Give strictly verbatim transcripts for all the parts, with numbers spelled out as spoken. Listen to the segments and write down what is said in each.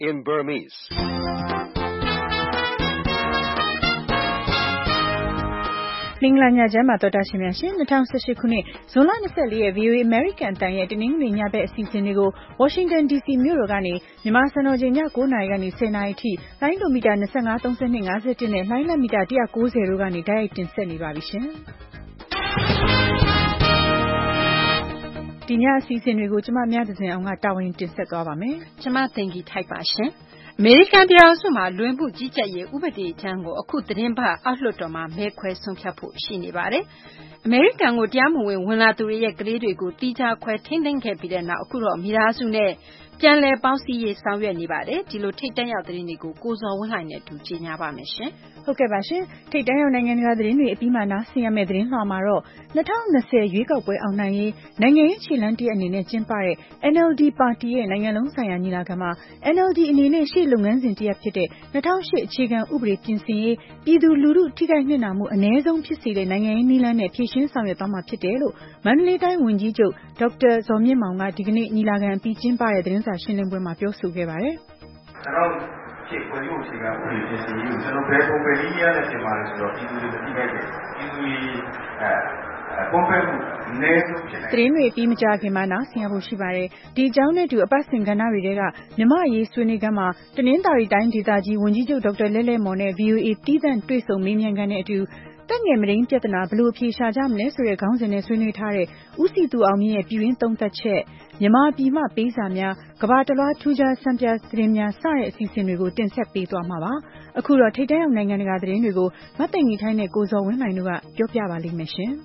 in Burmese. Linglanya Jama Tota Shimyashin, the town Sashikuni, Zolan Sally, V O A American Tanya, the Ningling Yabe Sisinigo, Washington D C Murogani, Nimasano Jenya Gonagani, Senai, Lino Mida Nasangaton sending as it in a Lila Mida Dia Gozerugani diet in Seni Ravishin. Dinya season we go to my medicine on a towing to set over me. Jama thingy type ashen. American Pirasuma, Lumbu Jija, Ubadi Jango, a good rimba, Outlotoma, make question capo, Shinibare. American would yamu when I do a great good teacher, quite tending capital now, Kuro, Mirasune, Janle Bouncy, Samuel Nibare, Tilo take down the Inigo, goes on line to Jinaba Mission. Okay, Bashe, take down and other in a Pima Nasi and Medrin Lamaro. The town the say you go away on Nai, Nanga Chilanti and in a Jimpare, N L D party and Nangalong Sayanilagama, N L D in a she Lungans in Tiapite, the town she chicken Ubri Kinsi, Pidu Luru Tiganinamu, and Nezon Pisi, Nanga Nilan, patients on the Tama Pitelo, Manleta Winjijo, Doctor Zomi Manga, Digni Nilagan, Pijin by the Drensa Shilling Mapio Sugevare. Che quello che ha poi che si io sono per compagnia le chiamare solo i due di vede i eh compagnia neso Treme Pimja Gimana Singapore Shibare Di Jaune to a passing Ganarega Nema Yi Sunigama Tenendari Daindaji Winjijo Doctor Lele Mone view it Titan Twiso Minian Ganetu Tangemarin Pietana Blue Pisha Jam Nesre Gowns and Sunitare Usi to Ami Piwin Tonta Che Yama Bima Bezamia, Gabatala Tuja Sampia Trimia Sai Sisinigo Tensepi to Amava, a Kura Tedam Nanganigo, nothing Itane goes on when I knew a Jopiavali mission.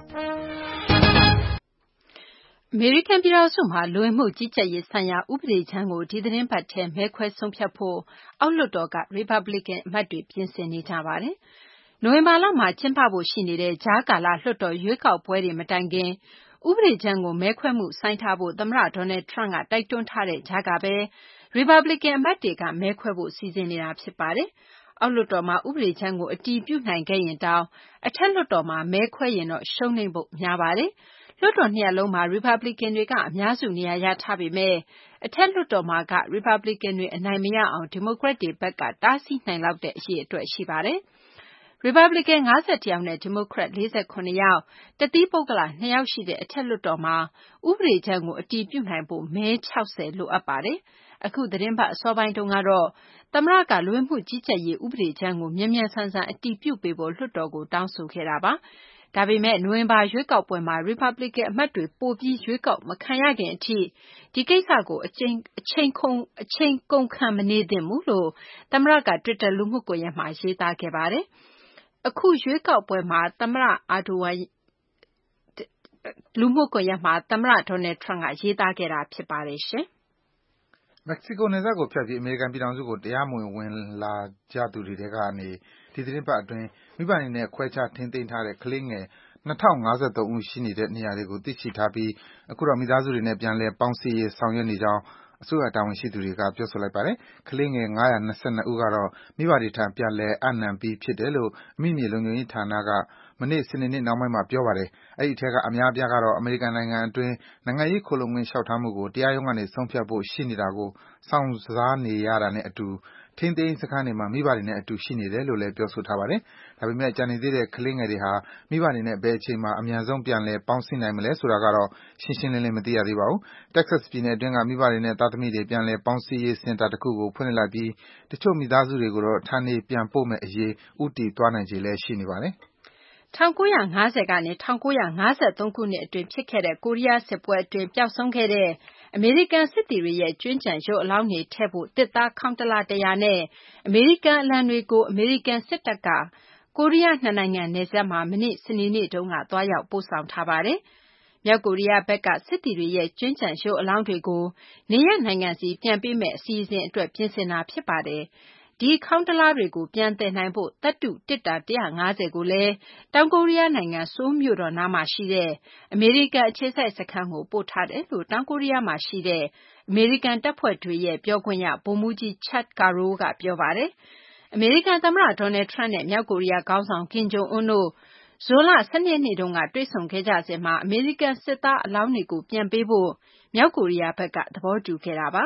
American Pirasuma, Luemu Jija Yesanya, Ubri Jango, didn't but ten, make question Piapo, Outlodoga, Republican, Madrid, Pinsenita Vare. Noemala Machimpa Shinide, Jagala, Loto, Yuka, Pueri, Matange. Ubri Jango Mekwemu Saintabo, the Maratone Tranga, Daiton Tare, Jagabe, Republican Matica, Mekwebu season in Apsipare, Aulotoma, Ubri Jango, a debut nine gain down, a telotoma, Mekwayino, Shonebo, Nyabare, Loton Loma, Republican Riga, Yazunia Yatabi Me, a telotoma got Republican and Namia on Democratic Becca, Darcy Nine Love that she to Shibare. Republican Azatian Democrat Lisa Coniao, the Depogla, Neoshi de Telotoma, Ubri Jango, a deep Unabo, May Chause, Lu Abare, a good rimba, Sobain Dongaro, Tamraga, Lumbu Jija, Ubri Jango, Mimian Sansa, a deep people, Ludogo, down so Keraba. Davi met Nuemba Yuka when my Republican Madrid, Bobby Yuka, Makayagan tea, Digasago, a chain, a chain con, a chain con camine de Mulo, Tamraga, Drita Lumuko Yamashita Kebare. A coup Yuka when my Tamra Adua Lumuko Yama, Tamra Tone Tranga, Yita Gera Piparishe. Mexico Nezago Piavi, American Pidanzugo, Diamo, when La Jadu Regani, didn't part doing Miban in a quecha tinting tare clinge, Natang Gaza to Ushini, near the good Tichitabi, a Kuramidazu in a Bianle, Bouncy, Sanyanija. So at down she to regard just like Pare, clinging I and Sana Ugaro, Mivadi Tampiale, Anna B. Pidelo, Mini Lunita Naga, Mane Sinin Namama Piovare, Aitega Amia Biagaro, American Nanga, Nangai Kolum Shautamugo, Diayongan, Sompiabo, Shinidago, Sounds Zani Yarane to Tinte Sakanima, Mivadi to Shini, Lule Piosu Tavare, have met Janidere Klingeriha, Mivadi Bechima, Amiazon Pianle, Bouncing Namele, Suragaro, Shishin Limitia Rivao, Texas Pine, Dunga Mivadi, Tatami, Pianle, Bouncy, Santa Kugo, Punelabi, the Chomidazu Reguro, Tani, Piampome, Uti, Tuanaji, Shinivare. Tanguya Hazagani, Tanguya Haza, Donkune, Dream Chickere, Korea, Sepua, Dream Piasongere, American City, Junjan, Jo Longy, Tebu, Tita, Countala Deane, American Lanrigo, American Setaka, Korea Nananga, Nezama, Mini, Sinini, Donga, Doya, Busam Tabare, Yaguria, Becca, City, Junjan, Jo Longigo, Nia Nangazi, Piampi, season, Drip, Pinsina, Pipade. D Countala Regu, Piante Nambo, Tatu, Tita, Dia Nazegule, Tangoria Nanga, Sum Yuro Namashide, America Chesa Sakango, Botad Elu, Tangoria Mashide, American Tapuatue, Biogunya, Bomuji Chat Garuga, Biovare, American Tamra, Donald Tranet, Yaguria, Gauzan, Kinjo Uno, Zola, Sanya Nidonga, Drison Kejazema, American Seta, Launigu, Piambebo, Yaguria Pega, the Bordu Keraba.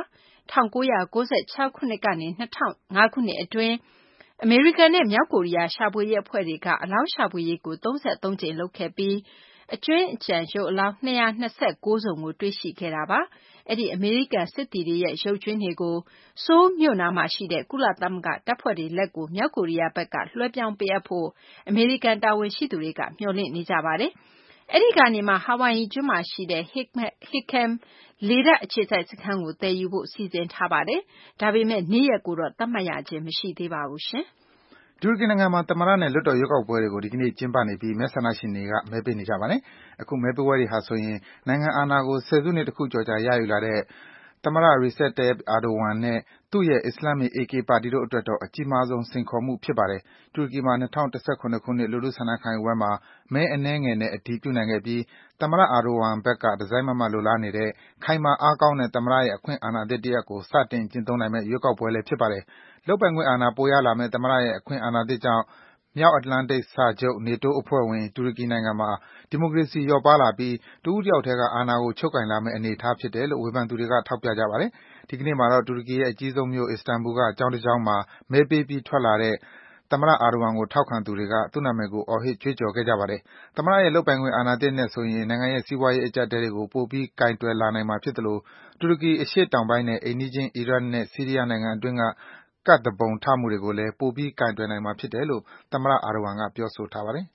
nineteen ninety-six ခုနှစ်ကနေtwo thousand fiveခုနှစ်အတွင်းအမေရိကန်နဲ့မြောက်ကိုရီးယားရှာဖွေရေးအဖွဲ့တွေကအလောင်းရှာဖွေရေးကိုthirty-threeကြိမ်လုပ်ခဲ့ပြီးအကျွင်းအကျန်ရုပ်အလောင်းtwo hundred twenty-nineစုံကိုတွေ့ရှိခဲ့တာပါ။အဲ့ဒီအမေရိကန်စစ်သည်တွေရဲ့ရုပ်ကြွင်းတွေကိုဆိုးမြို့နားမှာရှိတဲ့ကုလသမဂ္ဂတပ်ဖွဲ့တွေလက်ကိုမြောက်ကိုရီးယားဘက်ကလွှဲပြောင်းပေးအပ်ဖို့အမေရိကန်တာဝန်ရှိသူတွေကမျှော်လင့်နေကြပါတယ်။အဲ့ဒီကနေမှဟာဝိုင်ယီကျွန်းမှာရှိတဲ့ Hickam လေတပ်အခြေစိုက်စခန်းကိုတည်ယူဖို့စီစဉ်ထားပါတယ်။ဒါပေမဲ့နေ့ရက်ကိုတော့သတ်မှတ်ရခြင်းမရှိသေးပါဘူးရှင်။တူရကီနိုင်ငံမှာသမ္မတနဲ့လွှတ်တော်ရွေးကောက်ပွဲတွေကိုဒီကနေ့ကျင်းပနေပြီးမဲဆန္ဒရှင်တွေကမဲပေးနေကြပါတယ်။အခုမဲပေးပွဲတွေဟာဆိုရင်နိုင်ငံအာဏာကိုဆယ်စုနှစ်တခုကျော်ကြာရယူလာတဲ့သမ္မတ Recep Tayyip Erdogan နဲ့သူ့ရဲ့ Islamic A K ပါတီတို့အတွက်တော့အကြီးမားဆုံးစိန်ခေါ်မှုဖြစ်ပါတယ်။တူရကီမှာtwo thousand seventeenခုနှစ်လူထုဆန္ဒခံယူပွဲမှာမဲအနည်းငယ်နဲ့အတည်ပြုနိုင်ခဲ့ပြီးသမ္မတ Erdogan ဘက်ကတစိုက်မတ်မတ်လိုလားနေတဲ့ခိုင်မာအားကောင်းတဲ့သမ္မတရဲ့အခွင့်အာဏာသစ်တရပ်ကိုစတင်ကျင့်သုံးနိုင်မယ့်ရွေးကောက်ပွဲလည်းဖြစ်ပါတယ်။လုပ်ပိုင်ခွင့်အာဏာပိုရလာမယ့်သမ္မတရဲ့အခွင့်အာဏာသစ်ကြောင့်မြောက်အတ္တလန္တိတ်စာချုပ် NATO အဖွဲ့ဝင်တူရကီနိုင်ငံမှာဒီမိုကရေစီလျော့ပါးလာပြီးတဦးတယောက်ထဲကအာဏာကိုချုပ်ကိုင်လာမယ့်အနေအထားဖြစ်တယ်လို့ဝေဖန်သူတွေကထောက်ပြကြပါတယ်။ဒီကနေ့မှာတော့တူရကီရဲ့အကြီးဆုံးမြို့ Istanbul ကကျောင်းတစ်ကျောင်းမှာမဲပေးပြီးထွက်လာတဲ့သမ္မတ Erdogan ကိုထောက်ခံသူတွေကသူ့နာမည်ကိုအော်ဟစ်ကြွေးကြော်ခဲ့ကြပါတယ်။သမ္မတရဲ့လုပ်ပိုင်ခွင့်အာဏာသစ်နဲ့ဆိုရင်နိုင်ငံရဲ့စီးပွားရေးအကျပ်အတည်းတွေကိုပိုပြီးကိုင်တွယ်လာနိုင်မှာဖြစ်သလိုတူရကီအရှေ့တောင်ပိုင်းနဲ့အိမ်နီးချင်းအီရတ်နဲ့ဆီးရီးယားနိုင်ငံအတွင်းကကဒ်သူပုန်ထမှုတွေကိုလည်းပိုပြီးကိုင်တွယ်နိုင်မှာဖြစ်တယ်လို့သမ္မတ Erdogan ကပြောဆိုထားပါတယ်။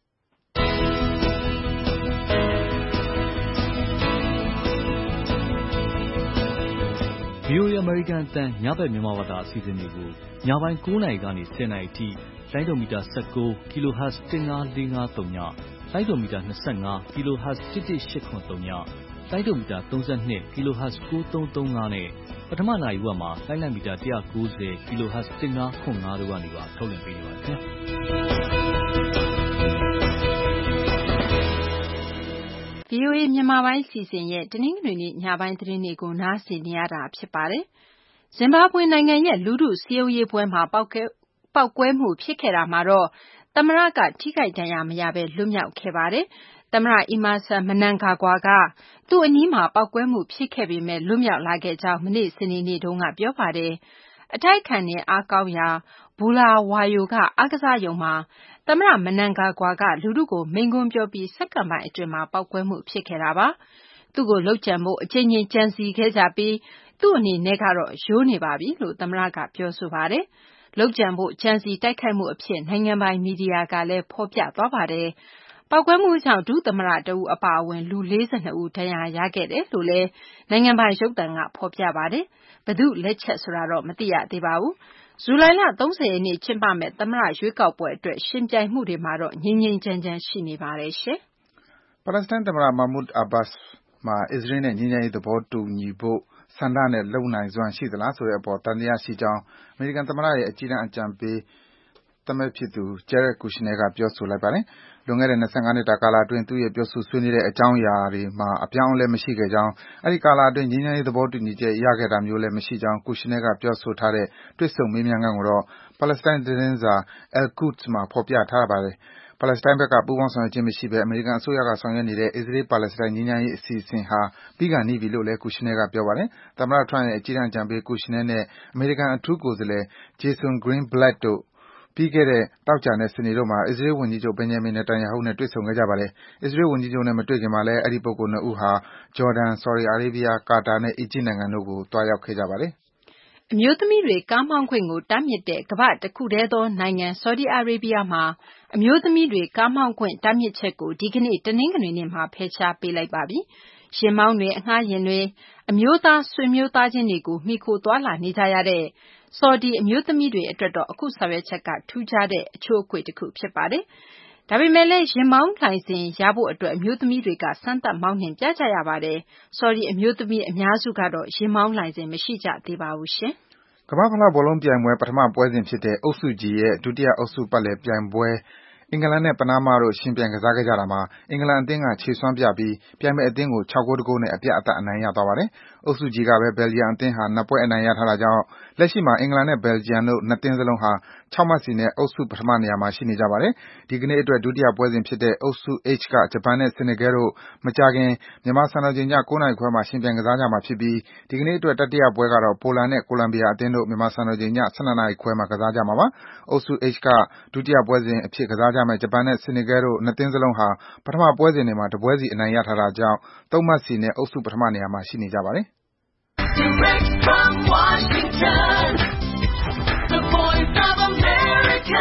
V O A အမေရိကန်အသံညဘက်မြန်မာဘာသာအစီအစဉ်တွေကိုညပိုင်းnineနာရီကနေtenနာရီအထိလိုင်းဒိုမီတာnineteen ကီလိုဟတ်ဇ်one five four fiveသုံးညလိုင်းဒိုမီတာtwenty-fiveကီလိုဟတ်ဇ်one one eight sevenသုံးညလိုင်းဒိုမီတာthirty-twoကီလိုဟတ်ဇ်nine three three fiveနဲ့ပထမနာရီဝက်မှာလိုင်းလံမီတာone ninetyကီလိုဟတ်ဇ်fifteen five fiveတို့ကနေပါထုတ်လွှင့်ပေးနေပါတယ်ခင်ဗျာ။ V O A မြန်မာပိုင်းအစီအစဉ်ရဲ့တနင်္ဂနွေနေ့ညပိုင်းသတင်းတွေကိုနားဆင်နေရတာဖြစ်ပါတယ်။ဇင်ဘာဘွေနိုင်ငံရဲ့လူထုစည်းရုံးရေးပွဲမှာပေါက်ကွဲပေါက်ကွဲမှုဖြစ်ခဲ့တာမှာတော့သမ္မတကထိခိုက်ဒဏ်ရာမရဘဲလွတ်မြောက်ခဲ့ပါတယ်။သမ္မတ Emmerson Mnangagwa ကသူ့အနီးမှာပေါက်ကွဲမှုဖြစ်ခဲ့ပေမဲ့လွတ်မြောက်လာခဲ့ကြောင်းမနေ့စနေနေ့တုန်းကပြောပါတယ်။အတိုက်အခံနဲ့အားကောင်းရာ Bulawayo ကအားကစားရုံမှာသမ္မတ Mnangagwa ကလူထုကိုမိန့်ခွန်းပြောပြီးစက္ကန့်ပိုင်းအတွင်းမှာပေါက်ကွဲမှုဖြစ်ခဲ့တာပါ။သူ့ကိုလုပ်ကြံဖို့အကြိမ်ကြိမ်ကြံစည်ခဲ့ကြပြီးသူ့အနေနဲ့ကတော့ရိုးနေပါပြီလို့သမ္မတကပြောဆိုပါတယ်။လုပ်ကြံဖို့ကြံစည်တိုက်ခိုက်မှုအဖြစ်နိုင်ငံပိုင်မီဒီယာကလည်းဖော်ပြသွားပါတယ်။ပေါက်ကွဲမှုကြောင့်ဒုသမ္မတတဦးအပါအဝင်လူforty-twoဦးဒဏ်ရာရခဲ့တယ်လို့လည်းနိုင်ငံပိုင်ရုပ်သံကဖော်ပြပါတယ်။ဘယ်သူ့လက်ချက်ဆိုတာတော့မသိရသေးပါဘူး။ဇူလိုင်လthirtyရက်နေ့ကျင်းပမယ့်သမ္မတရွေးကောက်ပွဲအတွက်ယှဉ်ပြိုင်မှုတွေမှာတော့ငြိမ်းငြိမ်းချမ်းချမ်းရှိနေပါတယ်ရှင်။ပါလက်စတိုင်းသမ္မတ Mahmoud Abbas မှာအစ္စရေးနဲ့ငြိမ်းချမ်းရေးသဘောတူညီဖို့ဆန္ဒနဲ့လုပ်နိုင်စွမ်းရှိသလားဆိုတဲ့အပေါ်သံသယရှိကြောင်းအမေရိကန်သမ္မတရဲ့အကြီးတန်းအကြံပေးသမက်ဖြစ်သူ Jared Kushner ကပြောဆိုလိုက်ပါတယ်။လွန်ခဲ့တဲ့twenty-fiveနှစ်တာကာလအတွင်းသူ့ရဲ့ပြောဆိုဆွေးနွေးတဲ့အကြောင်းအရာတွေမှာအပြောင်းအလဲမရှိခဲ့ကြောင်းအဲဒီကာလအတွင်းငြိမ်းချမ်းရေးသဘောတူညီချက်ရခဲ့တာမျိုးလည်းမရှိကြောင်း Kushner ကပြောဆိုထားတဲ့တွေ့ဆုံမေးမြန်းခန်းကိုတော့ပါလက်စတိုင်းသတင်းစာ Al-Quds မှာဖော်ပြထားပါတယ်။ပါလက်စတိုင်းဘက်ကပူးပေါင်းဆောင်ရွက်ခြင်းမရှိဘဲအမေရိကန်အစိုးရကဆောင်ရွက်နေတဲ့အစ္စရေး-ပါလက်စတိုင်းငြိမ်းချမ်းရေးအစီအစဉ်ဟာပြီးခါနီးပြီလို့လည်း Kushner ကပြောပါတယ်။သမ္မတ Trump ရဲ့အကြီးတန်းအကြံပေး Kushner နဲ့အမေရိကန်အထူးကိုယ်စားလှယ် Jason Greenblatt တို့ပြီးခဲ့တဲ့သောကြာနဲ့စနေတို့မှာအစ္စရေးဝန်ကြီးချုပ် Benjamin Netanyahu နဲ့တွေ့ဆုံခဲ့ကြပါတယ်။အစ္စရေးဝန်ကြီးချုပ်နဲ့မတွေ့ခင်မှာလည်းအဲဒီပုဂ္ဂိုလ်နှစ်ဦးဟာဂျော်ဒန်၊ဆော်ဒီအာရေးဗီးယား၊ကာတာနဲ့အီဂျစ်နိုင်ငံတို့ကိုသွားရောက်ခဲ့ကြပါတယ်။အမျိုးသမီးတွေကားမောင်းခွင့်ကိုတားမြစ်တဲ့ကမ္ဘာ့တခုတည်းသောနိုင်ငံဆော်ဒီအာရေးဗီးယားမှာအမျိုးသမီးတွေကားမောင်းခွင့်တားမြစ်ချက်ကိုဒီကနေ့တနင်္ဂနွေနေ့မှာဖယ်ရှားပေးလိုက်ပါပြီ။ယာဉ်မောင်းတွေ၊အငှားယာဉ်တွေ၊အမျိုးသားဆွေမျိုးသားချင်းတွေကိုမှီခိုသွားလာနေကြရတဲ့ဆော်ဒီအမျိုးသမီးတွေအတွက်တော့အခုဆောင်ရွက်ချက်ကထူးခြားတဲ့အချိုးအကွေ့တခုဖြစ်ပါတယ်။ဒါပေမဲ့လည်းယာဉ်မောင်းလိုင်စင်ရဖို့အတွက်အမျိုးသမီးတွေကစမ်းသပ်မောင်းနှင်ပြကြရပါတယ်။ဆော်ဒီအမျိုးသမီးအများစုကတော့ယာဉ်မောင်းလိုင်စင်မရှိကြသေးပါဘူးရှင်။ကမ္ဘာ့ဖလားဘောလုံးပြိုင်ပွဲပထမပွဲစဉ်ဖြစ်တဲ့အုပ်စု G ရဲ့ဒုတိယအုပ်စုပတ်လည်ပြိုင်ပွဲအင်္ဂလန်နဲ့ပနားမားတို့ယှဉ်ပြိုင်ကစားခဲ့ကြတာမှာအင်္ဂလန်အသင်းကခြေစွမ်းပြပြီးပြိုင်ဘက်အသင်းကို ခြောက် ဂိုး ၁ ဂိုးနဲ့အပြတ်အသတ်အနိုင်ရသွားပါတယ်။အုပ်စု G ကပဲ Belgium အသင်းဟာ နှစ် ပွဲအနိုင်ရထားတာကြောင့်လက်ရှိမှာအင်္ဂလန်နဲ့ Belgium တို့နှစ်သင်းစလုံးဟာ ၆ မှတ်စီနဲ့အုပ်စုပထမနေရာမှာရှိနေကြပါတယ်။ဒီကနေ့အတွက်ဒုတိယပွဲစဉ်ဖြစ်တဲ့အုပ်စု H ကဂျပန်နဲ့ Senegal တို့မကြာခင်မြန်မာစံတော်ချိန်ည ၉ နာရီခွဲမှာယှဉ်ပြိုင်ကစားကြမှာဖြစ်ပြီးဒီကနေ့အတွက်တတိယပွဲကတော့ ပိုလန်နဲ့ကိုလံဘီယာအသင်းတို့မြန်မာစံတော်ချိန်ည ၁၂ နာရီခွဲမှာကစားကြမှာပါ။အုပ်စု H ကဒုတိယပွဲစဉ်အဖြစ်ကစားကြမယ့်ဂျပန်နဲ့ Senegal တို့နှစ်သင်းစလုံးဟာပထမပွဲစဉ်တွေမှာတပွဲစီအနိုင်ရထားတာကြောင့်၃ မှတ်စီနဲ့အုပ်စုပထမနေရာမှာရှိနေကြပါတယ်။ Direct from Washington, the voice of America,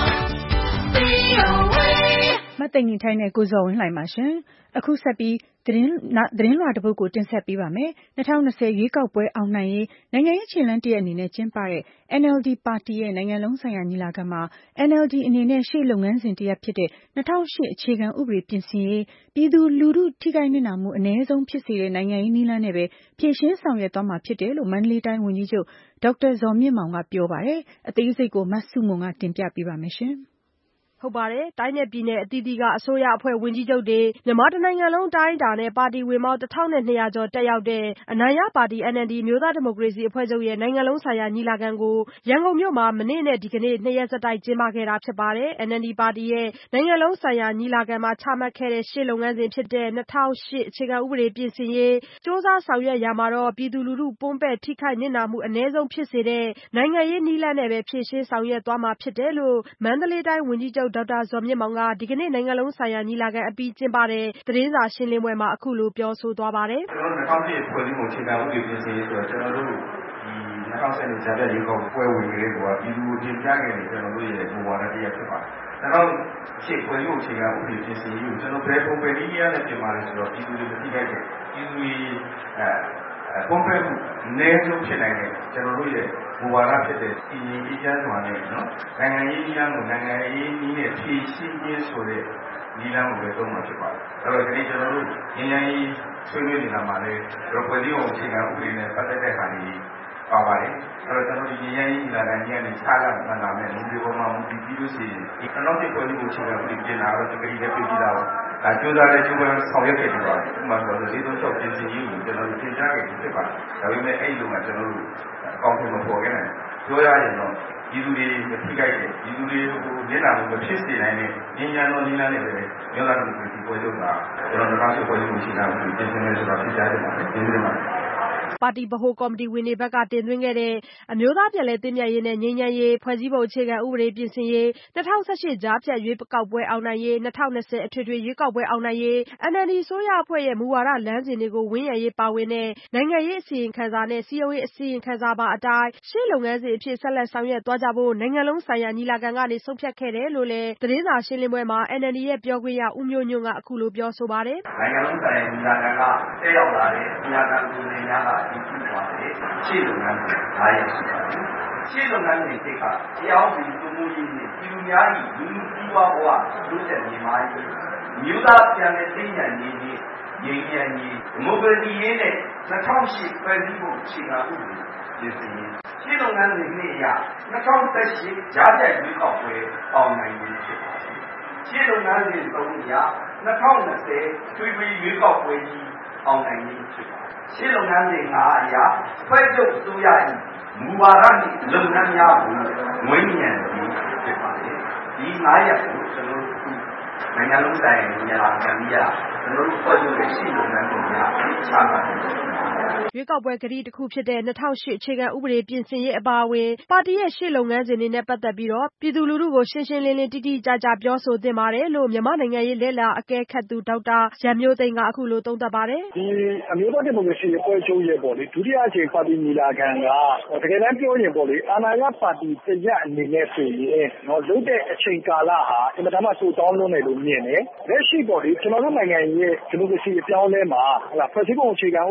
V O A မသိင်္ဂီထိုင်းနဲ့ကိုဇော်ဝင်းလှိုင်ပါရှင်။အခုဆက်ပြီးသတင်းသတင်းလွှာတစ်ပုဒ်ကိုတင်ဆက်ပေးပါမယ်။၂၀၂၀ရွေးကောက်ပွဲအောင်နိုင်ရေးနိုင်ငံရေးခြေလှမ်းတစ်ရပ်အနေနဲ့ကျင်းပတဲ့ N L D ပါတီရဲ့နိုင်ငံလုံးဆိုင်ရာညီလာခံမှာ N L D အနေနဲ့ရှေ့လုပ်ငန်းစဉ်တစ်ရပ်ဖြစ်တဲ့၂၀၀၈အခြေခံဥပဒေပြင်ဆင်ရေးပြည်သူလူထုထိခိုက်နစ်နာမှုအနည်းဆုံးဖြစ်စေတဲ့နိုင်ငံရေးနည်းလမ်းနဲ့ပဲဖြေရှင်းဆောင်ရွက်သွားမှာဖြစ်တယ်လို့မန္တလေးတိုင်းဝန်ကြီးချုပ်ဒေါက်တာဇော်မြင့်မောင်ကပြောပါတယ်။အသေးစိတ်ကိုမဆုမွန်ကတင်ပြပေးပါမယ်ရှင်။ဟုတ်ပါတယ်။တိုင်းနဲ့ပြည်နယ်အသီးသီးကအစိုးရအဖွဲ့ဝန်ကြီးချုပ်တွေမြန်မာတနိုင်ငံလုံးအတိုင်းအတာနဲ့ပါတီဝင်ပေါင်းတစ်ထောင်နဲ့နှစ်ရာကျော်တက်ရောက်တဲ့အနိုင်ရပါတီ N L D အမျိုးသားဒီမိုကရေစီအဖွဲ့ချုပ်ရဲ့နိုင်ငံလုံးဆိုင်ရာညီလာခံကိုရန်ကုန်မြို့မှာမနေ့နဲ့ဒီကနေ့နှစ်ရက်ဆက်တိုက်ကျင်းပခဲ့တာဖြစ်ပါတယ်။ N L D ပါတီရဲ့နိုင်ငံလုံးဆိုင်ရာညီလာခံမှာချမှတ်ခဲ့တဲ့ရှေ့လုပ်ငန်းစဉ်ဖြစ်တဲ့၂၀၀၈အခြေခံဥပဒေပြင်ဆင်ရေးစ조사ဆောင်ရွက်ရာမှာတော့ပြည်သူလူထုပွန်းပဲ့ထိခိုက်နစ်နာမှုအနည်းဆုံးဖြစ်စေတဲ့နိုင်ငံရေးနည်းလမ်းနဲ့ပဲဖြေရှင်းဆောင်ရွက်သွားမှာဖြစ်တယ်လို့မန္တလေးတိုင်းဝန်ကြီးချုပ်ဒေါက်တာဇော်မြင့်မောင်ကဒီကနေ့နိုင်ငံလုံးဆိုင်ရာညီလာခံအပြီးကျင်းပတဲ့သတင်းစာရှင်းလင်းပွဲမှာအခုလိုပြောဆိုသွားပါတယ်။ကျွန်တော်တို့၂၀၀၈ဖွဲ့စည်းပုံအခြေခံဥပဒေပြင်ဆင်ရေးဆိုတော့ကျွန်တော်တို့ဒီ၂၀၁၂ဂျာတက်ရေကောက်ပွဲဝင်ကလေးကပြည်သူတင်ပြခဲ့တဲ့ကျွန်တော်တို့ရဲ့ဘဝရတရားဖြစ်ပါတယ်။၂၀၀၈ဖွဲ့စည်းပုံအခြေခံဥပဒေပြင်ဆင်ရေးကိုကျွန်တော်ဘယ်ပုံပဲနည်းများနဲ့ပြင်ပါတယ်ဆိုတော့ပြည်သူတွေမသိခဲ့တဲ့ပြည်သူတွေအဲပုံပဲမှုအနည်းဆုံးဖြစ်နိုင်တဲ့ကျွန်တော်တို့ရဲ့ဘဝရဖြစ်တဲ့စီရင်အေးချမ်းစွာနဲ့နော်နိုင်ငံရေးနည်းလမ်းကိုနိုင်ငံရေးနည်းနဲ့ဖြည့်ရှင်းခြင်းဆိုတဲ့နည်းလမ်းကိုပဲသုံးမှာဖြစ်ပါတယ်။အဲ့တော့ဒီနေ့ကျွန်တော်တို့ဉာဏ်ဉာဏ်ကြီးဆွေးနွေးနေတာမှာလည်းကျွန်တော်ဖွဲ့စည်းပုံအခြေခံဥပဒေနဲ့ပတ်သက်တဲ့ဟာတွေပါပါတယ်။အဲ့တော့ကျွန်တော်ဒီဉာဏ်ဉာဏ်ကြီးလာတဲ့ဉာဏ်နဲ့ခြားလာမှလာမယ်လူတွေပေါ်မှာမူတည်ပြီးလို့ရှိရင်ဒီကျွန်တော်ဒီဖွဲ့စည်းပုံအခြေခံဥပဒေပြင်လာတော့တကယ်လည်းပြည်ပြီးသားပါ။ဒါကြိုးစားတဲ့ကျိုးပန်းဆောင်ရွက်ခဲ့ပြီးပါဥပမာဆိုတော့လေးသုံး၆ပြင်ဆင်ရေးကိုကျွန်တော်တို့သင်ကြားခဲ့ပြီးဖြစ်ပါတယ်။ဒါပေမဲ့အဲ့ဒီလိုမှကျွန်တော်တို့အကောင့်ထဲမှာပေါ်ခဲ့တယ်။ပြောရရင်တော့ဒီလူတွေမထိခိုက်တဲ့ဒီလူတွေကိုမျက်နှာကိုမဖြစ်စေနိုင်တဲ့ဉာဏ်ဉာဏ်တော်နည်းလမ်းနဲ့ပဲမျိုးသားလူတွေပွဲချုပ်တာကျွန်တော်တို့ကပွဲချုပ်ရှိတာကိုပြင်ဆင်နေဆိုတာဖြစ်ကြတယ်ပါပြင်နေမှာပါတီဗဟိုကော်မတီဝင်တွေဘက်ကတင်သွင်းခဲ့တဲ့အမျိုးသားပြည်လဲသင့်မြတ်ရေးနဲ့ငြိမ်းချမ်းရေးဖွဲ့စည်းပုံအခြေခံဥပဒေပြင်ဆင်ရေး၂၀၁၈ကြားဖြတ်ရွေးကောက်ပွဲအောင်နိုင်ရေး၂၀၂၀အထွေထွေရွေးကောက်ပွဲအောင်နိုင်ရေး N L D အစိုးရအဖွဲ့ရဲ့မူဝါဒလမ်းစဉ်တွေကိုဝန်းရံရေးပါဝင်တဲ့နိုင်ငံရေးအစီရင်ခံစာနဲ့စည်းရုံးရေးအစီရင်ခံစာပါအတိုင်းရှေ့လုပ်ငန်းစဉ်အဖြစ်ဆက်လက်ဆောင်ရွက်သွားကြဖို့နိုင်ငံလုံးဆိုင်ရာညီလာခံကနေဆုံးဖြတ်ခဲ့တယ်လို့လည်းသတင်းစာရှင်းလင်းပွဲမှာ N L D ရဲ့ပြောခွင့်ရဦးမျိုးညွန့်ကအခုလိုပြောဆိုပါတယ်။နိုင်ငံလုံးဆိုင်ရာညီလာခံကတက်ရောက်လာတဲ့ညီလာခံကိုယ်စားလှယ်များကအတည်ပြုသွားတယ်။ရှေ့လုပ်ငန်းစဉ်အားရရှိပါတယ်။ရှေ့လုပ်ငန်းစဉ်တွေကတရားဥပဒေစိုးမိုးရေးနဲ့ပြည်သူများ၏လူမှုစီးပွားဘဝတိုးတက်မြင့်မားရေးမြို့သားပြန်လည်သိညာရေးရေးငြိမ်းချမ်းရေးဒီမိုကရေစီရေးနဲ့၂၀၀၈ဖွဲ့စည်းပုံအခြေခံဥပဒေပြင်ဆင်ရေးရှေ့လုပ်ငန်းစဉ်နဲ့အရ၂၀၁၈ကြားဖြတ်ရွေးကောက်ပွဲအောင်နိုင်ရေးဖြစ်ပါတယ်။ရှေ့လုပ်ငန်းစဉ်သုံးရ၂၀၂၀ထွေထွေရွေးကောက်ပွဲကြီးအောင်နိုင်ရေးဖြစ်ပါတယ်။ရှေ့လုပ်ငန်းစဉ်အားအရာဖွဲ့ချုပ်အစိုးရ၏မူဝါဒနှင့်လုပ်ငန်းများကိုငွေညံပြီးဖြစ်ပါတယ်။ဒီငါးရပ်ကိုကျွန်တော်တို့နိုင်ငံလုံးဆိုင်ရာညီလာခံကြီးကကျွန်တော်တို့ဖွဲ့ချုပ်ရဲ့ရှေ့လုပ်ငန်းစဉ်များချမှတ်ပါတယ်ရွေးကောက်ပွဲကတိတစ်ခုဖြစ်တဲ့၂၀၀၈အခြေခံဥပဒေပြင်ဆင်ရေးအပါအဝင်ပါတီရဲ့ရှေ့လုပ်ငန်းစဉ်တွေနဲ့ပတ်သက်ပြီးတော့ပြည်သူလူထုကိုရှင်းရှင်းလင်းလင်းတိတိကျကျပြောဆိုသင့်ပါတယ်လို့မြန်မာနိုင်ငံရေးလေ့လာအကဲခတ်သူဒေါက်တာရန်မျိုးသိန်းကအခုလိုသုံးသပ်ပါတယ်ဒီအမျိုးသားဒီမိုကရေစီအဖွဲ့ချုပ်ရဲ့ပေါ့လေဒုတိယအကြိမ်ပါတီညီလာခံကတကယ်တမ်းပြောရင်ပေါ့လေအာဏာရပါတီတရက်အနေနဲ့ဆိုရင်တော့လုပ်တဲ့အချိန်ကာလဟာအင်မတန်မှတိုတောင်းလွန်းတယ်လို့မြင်တယ်လက်ရှိပေါ့လေကျွန်တော်တို့နိုင်ငံရဲ့ဒီမိုကရေစီအပြောင်းအလဲမှာဟလာဖွဲ့စည်းပုံအခြေခံဥပဒေအချက်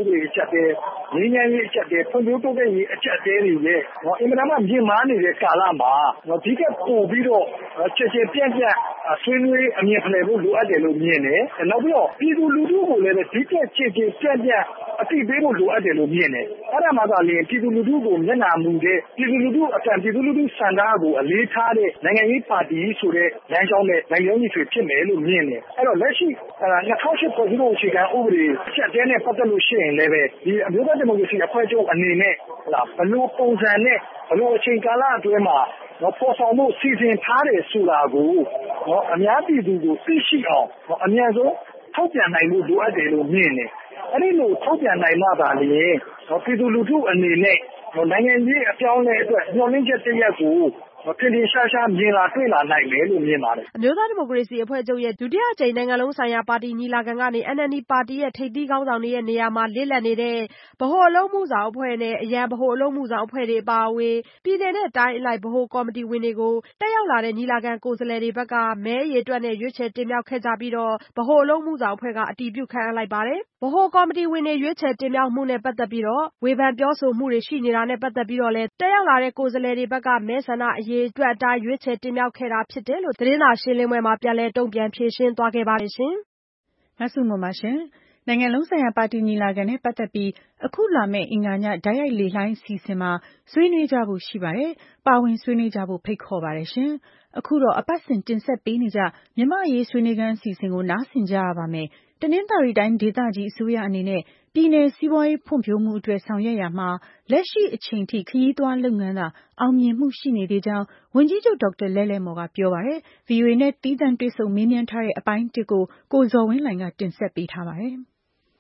တဲငြိမ်းချမ်းရေးအချက်တဲဖွံ့ဖြိုးတိုးတက်ရေးအချက်တဲတွေရဲ့နော်အင်မတန်မှမြင့်မားနေတဲ့ကာလမှာနော်ဒီကပို့ပြီးတော့ချက်ချင်းပြန့်ပြန့်ဆွေးနွေးအမြင်ဖလှယ်ဖို့လိုအပ်တယ်လို့မြင်တယ်နောက်ပြီးတော့ပြည်သူလူထုကိုလည်းဒီကချက်ချင်းပြန့်ပြန့်အသိပေးဖို့လိုအပ်တယ်လို့မြင်တယ်အဲ့ဒါမှသာလျှင်ပြည်သူလူထုကိုမျက်နှာမူတဲ့ပြည်သူလူထုအတန်ပြည်သူလူထုစံသားကိုအလေးထားတဲ့နိုင်ငံရေးပါတီဆိုတဲ့လမ်းကြောင်းနဲ့နိုင်ငံရေးတွေဖြစ်မယ်လို့မြင်တယ်အဲ့တော့လက်ရှိ၂၀၀၈ဖွဲ့စည်းပုံအခြေခံဥပဒေချက်တဲနဲ့ပတ်သက်လို့ရှိရင်လည်းပဲဒီအမျိုးသားဒီမိုကရေစီအဖွဲ့ချုပ်အနေနဲ့ဟုတ်ဘလို့ပုံစံနဲ့ဘလို့အချိန်ကာလအတွင်းမှာနော်ပေါ်ဆောင်မှုစီစဉ်ထားတယ်ဆိုတာကိုနော်အများပြည်သူကိုသိရှိအောင်နော်အများဆုံးထုတ်ပြန်နိုင်လို့လိုအပ်တယ်လို့မြင်တယ်အဲ့ဒီလိုထုတ်ပြန်နိုင်မှသာလျှင်နော်ပြည်သူလူထုအနေနဲ့နော်နိုင်ငံရေးအပြောင်းအလဲအတွက်ညှော်လင့်ချက်တစ်ရပ်ကိုထင်ထင်ရှားရှားမြင်လာတွေ့လာနိုင်မယ်လို့မြင်ပါတယ်အမျိုးသားဒီမိုကရေစီအဖွဲ့ချုပ်ရဲ့ဒုတိယအကြိမ်နိုင်ငံလုံးဆိုင်ရာပါတီညီလာခံကနေ N L D ပါတီရဲ့ထိပ်သီးခေါင်းဆောင်တွေရဲ့နေရာမှာလစ်လပ်နေတဲ့ဗဟိုအလုပ်မှုဆောင်အဖွဲ့နဲ့အရန်ဗဟိုအလုပ်မှုဆောင်အဖွဲ့တွေအပါအဝင်ပြည်내နဲ့တိုင်းအလိုက်ဗဟိုကော်မတီဝင်တွေကိုတက်ရောက်လာတဲ့ညီလာခံကိုယ်စားလှယ်တွေဘက်ကမဲအရေအတွက်နဲ့ရွေးချယ်တင်မြှောက်ခဲ့ကြပြီးတော့ဗဟိုအလုပ်မှုဆောင်အဖွဲ့ကအတည်ပြုခန့်အပ်လိုက်ပါတယ်ဗဟိုကော်မတီဝင်တွေရွေးချယ်တင်မြှောက်မှုနဲ့ပတ်သက်ပြီးတော့ဝေဖန်ပြောဆိုမှုတွေရှိနေတာနဲ့ပတ်သက်ပြီးတော့လည်းတက်ရောက်လာတဲ့ကိုယ်စားလှယ်တွေဘက်ကမဲဆန္ဒအရေအတွက်အတိုင်းရွေးချယ်တင်မြှောက်ခဲ့တာဖြစ်တယ်လို့သတင်းစာရှင်းလင်းပွဲမှာပြန်လည်တုံ့ပြန်ဖြေရှင်းသွားခဲ့ပါတယ်ရှင်။မဆုမွန်ပါရှင်။နိုင်ငံလုံးဆိုင်ရာပါတီညီလာခံနဲ့ပတ်သက်ပြီးအခုလာမယ့်အင်္ဂါညတိုက်ရိုက်လေလှိုင်းအစီအစဉ်မှာဆွေးနွေးကြဖို့ရှိပါတယ်။ပါဝင်ဆွေးနွေးကြဖို့ဖိတ်ခေါ်ပါတယ်ရှင်။အခုတော့အပတ်စဉ်တင်ဆက်ပေးနေကြမြန်မာ့အရေးဆွေးနွေးခန်းအစီအစဉ်ကိုနားဆင်ကြရပါမယ်။တနင်္သာရီတိုင်းဒေသကြီးအစိုးရအနေနဲ့ပြည်내စီးပွားရေးဖွံ့ဖြိုးမှုအတွက်ဆောင်ရွက်ရာမှာလက်ရှိအချိန်ထိခရီးသွားလုပ်ငန်းသာအောင်မြင်မှုရှိနေသေးကြောင်းဝန်ကြီးချုပ်ဒေါက်တာလဲ့လဲ့မော်ကပြောပါတယ်။ ဗွီအိုအေနဲ့သီးသန့်တွေ့ဆုံမေးမြန်းထားတဲ့အပိုင်းတစ်ကိုကိုဇော်ဝင်းလှိုင်ကတင်ဆက်ပေးထားပါတယ်။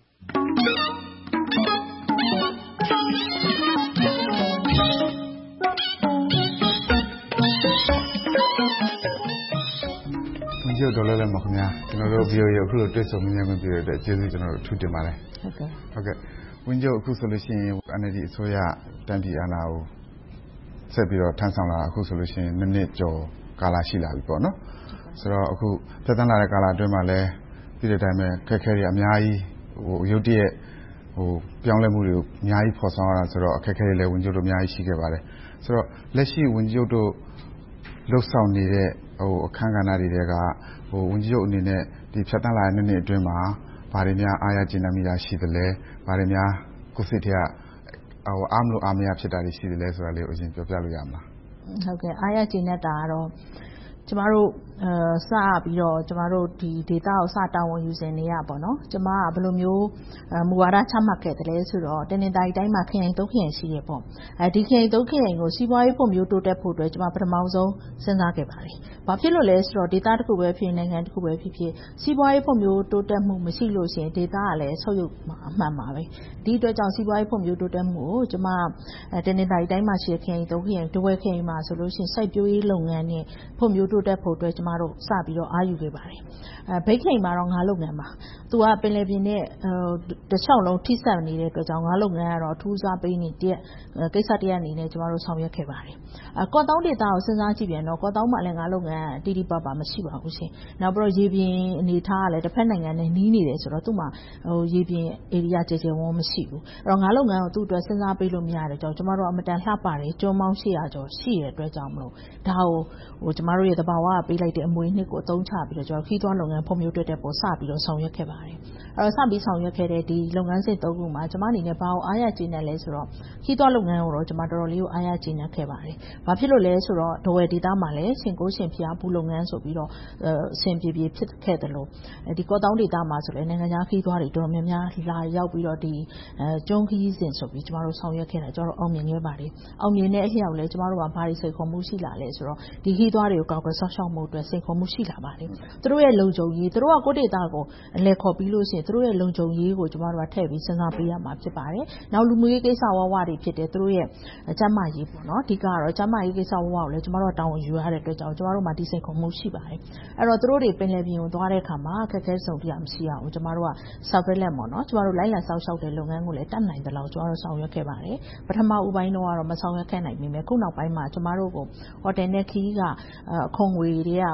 ဝန်ကြီးချုပ်ဒေါက်တာလဲ့လဲ့မော်ခင်ဗျာကျွန်တော်တို့ ဗွီအိုအေအခုလိုတွေ့ဆုံမေးမြန်းခွင့်ပြုတဲ့အတွက်ကျေးဇူးကျွန်တော်တို့အထူးတင်ပါတယ်ဟုတ်ကဲ့ဟုတ်ကဲ့ဝန်ကြီးချုပ်အခုဆိုလို့ရှိရင် N L D အစိုးရတန်းပြည်အာဏာကိုဆက်ပြီးတော့ထမ်းဆောင်လာအခုဆိုလို့ရှိရင်နှစ်နှစ်ကျော်ကာလရှိလာပြီပေါ့နော်ဆိုတော့အခုသက်တမ်းလာတဲ့ကာလအတွင်းမှာလည်းဒီတဲ့အတိုင်းပဲခက်ခဲတွေအများကြီးဟိုရုပ်တရက်ဟိုပြောင်းလဲမှုတွေကိုအများကြီးဖော်ဆောင်ရတာဆိုတော့အခက်ခဲတွေလည်းဝန်ကြီးချုပ်တို့အများကြီးရှိခဲ့ပါတယ်ဆိုတော့လက်ရှိဝန်ကြီးချုပ်တို့လှုပ်ဆောင်နေတဲ့ဟိုအခမ်းကဏ္ဍတွေကဟိုဝန်ကြီးချုပ်အနေနဲ့ဒီဖြတ်တန်းလာတဲ့နှစ်နှစ်အတွင်းမှာဘာတွေများအားရကျေနပ်မိတာရှိသလဲဘာတွေများကိုယ်စိတ်ထဲကဟိုအားမလို့အားမရဖြစ်တာတွေရှိသလဲဆိုတာလေးကိုအရင်ပြောပြလို့ရမလားဟုတ်ကဲ့အားရကျေနပ်တာကတော့ကျမတို့အဲစပြီးတော့ကျမတို့ဒီဒေတာကိုစတာဝန်ယူစဉ်နေရပါတော့ကျမကဘယ်လိုမျိုးမူဝါဒချမှတ်ခဲ့တယ်လဲဆိုတော့တနင်္သာရီတိုင်းမှာခရိုင်သုံးခရိုင်ရှိရပေါ့အဲဒီခရိုင်သုံးခရိုင်ကိုစီးပွားရေးဖွံ့ဖြိုးတိုးတက်ဖို့အတွက်ကျမပထမဆုံးစဉ်းစားခဲ့ပါတယ်။ဘာဖြစ်လို့လဲဆိုတော့ဒေတာတစ်ခုပဲဖြစ်နိုင်ငံတစ်ခုပဲဖြစ်ဖြစ်စီးပွားရေးဖွံ့ဖြိုးတိုးတက်မှုမရှိလို့ရှိရင်ဒေတာကလည်းဆုတ်ယုတ်မှာအမှန်ပါပဲ။ဒီအတွက်ကြောင့်စီးပွားရေးဖွံ့ဖြိုးတိုးတက်မှုကိုကျမတနင်္သာရီတိုင်းမှာရှိတဲ့ခရိုင်သုံးခရိုင်ဒဝဲခရိုင်မှာဆိုလို့ရှိရင်စိုက်ပျိုးရေးလုပ်ငန်းနဲ့ဖွံ့ဖြိုးတိုးတက်ဖို့အတွက်ကျမတို့စပြီးတော့အားယူခဲ့ပါတယ်အဲဘိတ်ခိန်မှာတော့ငါးလုပ်ငန်းပါသူကပင်လယ်ပြင်နဲ့တခြားလုံးထိစပ်နေတဲ့အတွက်ကြောင့်ငါးလုပ်ငန်းကတော့ထူးခြားပေးနေတဲ့ကိစ္စတရားအနေနဲ့ကျမတို့ဆောင်ရွက်ခဲ့ပါတယ်အဲကော့တောင်းဒေတာကိုစဉ်းစားကြည့်ပြန်တော့ကော့တောင်းမှာလည်းငါးလုပ်ငန်းတီတီပါပါမရှိပါဘူးရှင်နောက်ပြီးတော့ရေပြင်အနေထားကလည်းတစ်ဖက်နိုင်ငံနဲ့နီးနေတယ်ဆိုတော့သူ့မှာဟိုရေပြင် area ကျေကျေဝန်းမရှိဘူးအဲ့တော့ငါးလုပ်ငန်းကိုသူ့အတွက်စဉ်းစားပေးလို့မရတဲ့ကြောင့်ကျမတို့အမတန်လှပတယ်ကျွန်းပေါင်း၈ရာကျော်ရှိတဲ့အတွက်ကြောင့်မလို့ဒါကိုဟိုကျမတို့ရဲ့တဘာဝကပေးလိုက်တဲ့အမွေနှစ်ကိုအသုံးချပြီးတော့ကျွန်တော်ခီးသွွားလုပ်ငန်းဖွံ့ဖြိုးတိုးတက်ဖို့စပြီးတော့ဆောင်ရွက်ခဲ့ပါတယ်အဲ့တော့စပြီးဆောင်ရွက်ခဲ့တဲ့ဒီလုပ်ငန်းစဉ်သုံးခုမှာကျမအနေနဲ့ဘာကိုအားရကျေနပ်လဲဆိုတော့ခီးသွွားလုပ်ငန်းကိုတော့ကျမတော်တော်လေးကိုအားရကျေနပ်ခဲ့ပါတယ်ဘာဖြစ်လို့လဲဆိုတော့ဒဝယ်ဒေတာမှာလည်းရှင်ကိုရှင်ဖျားဘူးလုပ်ငန်းဆိုပြီးတော့အဆင်ပြေပြေဖြစ်ခဲ့တယ်လို့ဒီကော့တောင်းဒေတာမှာဆိုလည်းနိုင်ငံခြားခီးသွွားတွေတော်တော်များများလာရောက်ပြီးတော့ဒီအဲကျွန်းခီးစဉ်ဆိုပြီးကျမတို့ဆောင်ရွက်ခဲ့တာကျွန်တော်အောင်မြင်ခဲ့ပါတယ်အောင်မြင်တဲ့အရာကိုလည်းကျမတို့ကဘာတွေစိတ်ခေါ်မှုရှိလာလဲဆိုတော့ဒီခီးသွွားတွေကိုကောက်ကွယ်ဆောက်ရှောက်မှုအတွက်စိတ်ခေါ်မှုရှိလာပါတယ်သူတို့ရဲ့လုံခြုံရေးသူတို့ကကိုဒေတာကိုအလဲခေါ်ပြီးလို့ရှိရင်သူတို့ရဲ့လုံခြုံရေးကိုကျမတို့ကထည့်ပြီးစဉ်းစားပေးရမှာဖြစ်ပါတယ်နောက်လူမှုရေးကိစ္စဝဝတွေဖြစ်တယ်သူတို့ရဲ့ကျန်းမာရေးပေါ့နော်အဓိကတော့ကျန်းမာရေးကိစ္စဝဝကိုလည်းကျမတို့တောင်းဝန်ယူရတဲ့အတွက်ကြောင့်ကျမတို့မှာဒီစိတ်ခေါ်မှုရှိပါတယ်အဲ့တော့သူတို့တွေပင်လယ်ပြင်ကိုသွားတဲ့အခါမှာအခက်အခဲစုံတရားမရှိအောင်ကျမတို့က surveillance ပေါ့နော်ကျမတို့လိုက်လံစောင့်ရှောက်တဲ့လုပ်ငန်းကိုလည်းတတ်နိုင်တယ်လို့ကျမတို့ဆောင်ရွက်ခဲ့ပါတယ်ပထမဦးပိုင်းတော့ကတော့မဆောင်ရွက်ခဲ့နိုင်ပေမဲ့ခုနောက်ပိုင်းမှာကျမတို့ကိုဟိုတယ်နဲ့ခီးကအခွန်ငွေတွေက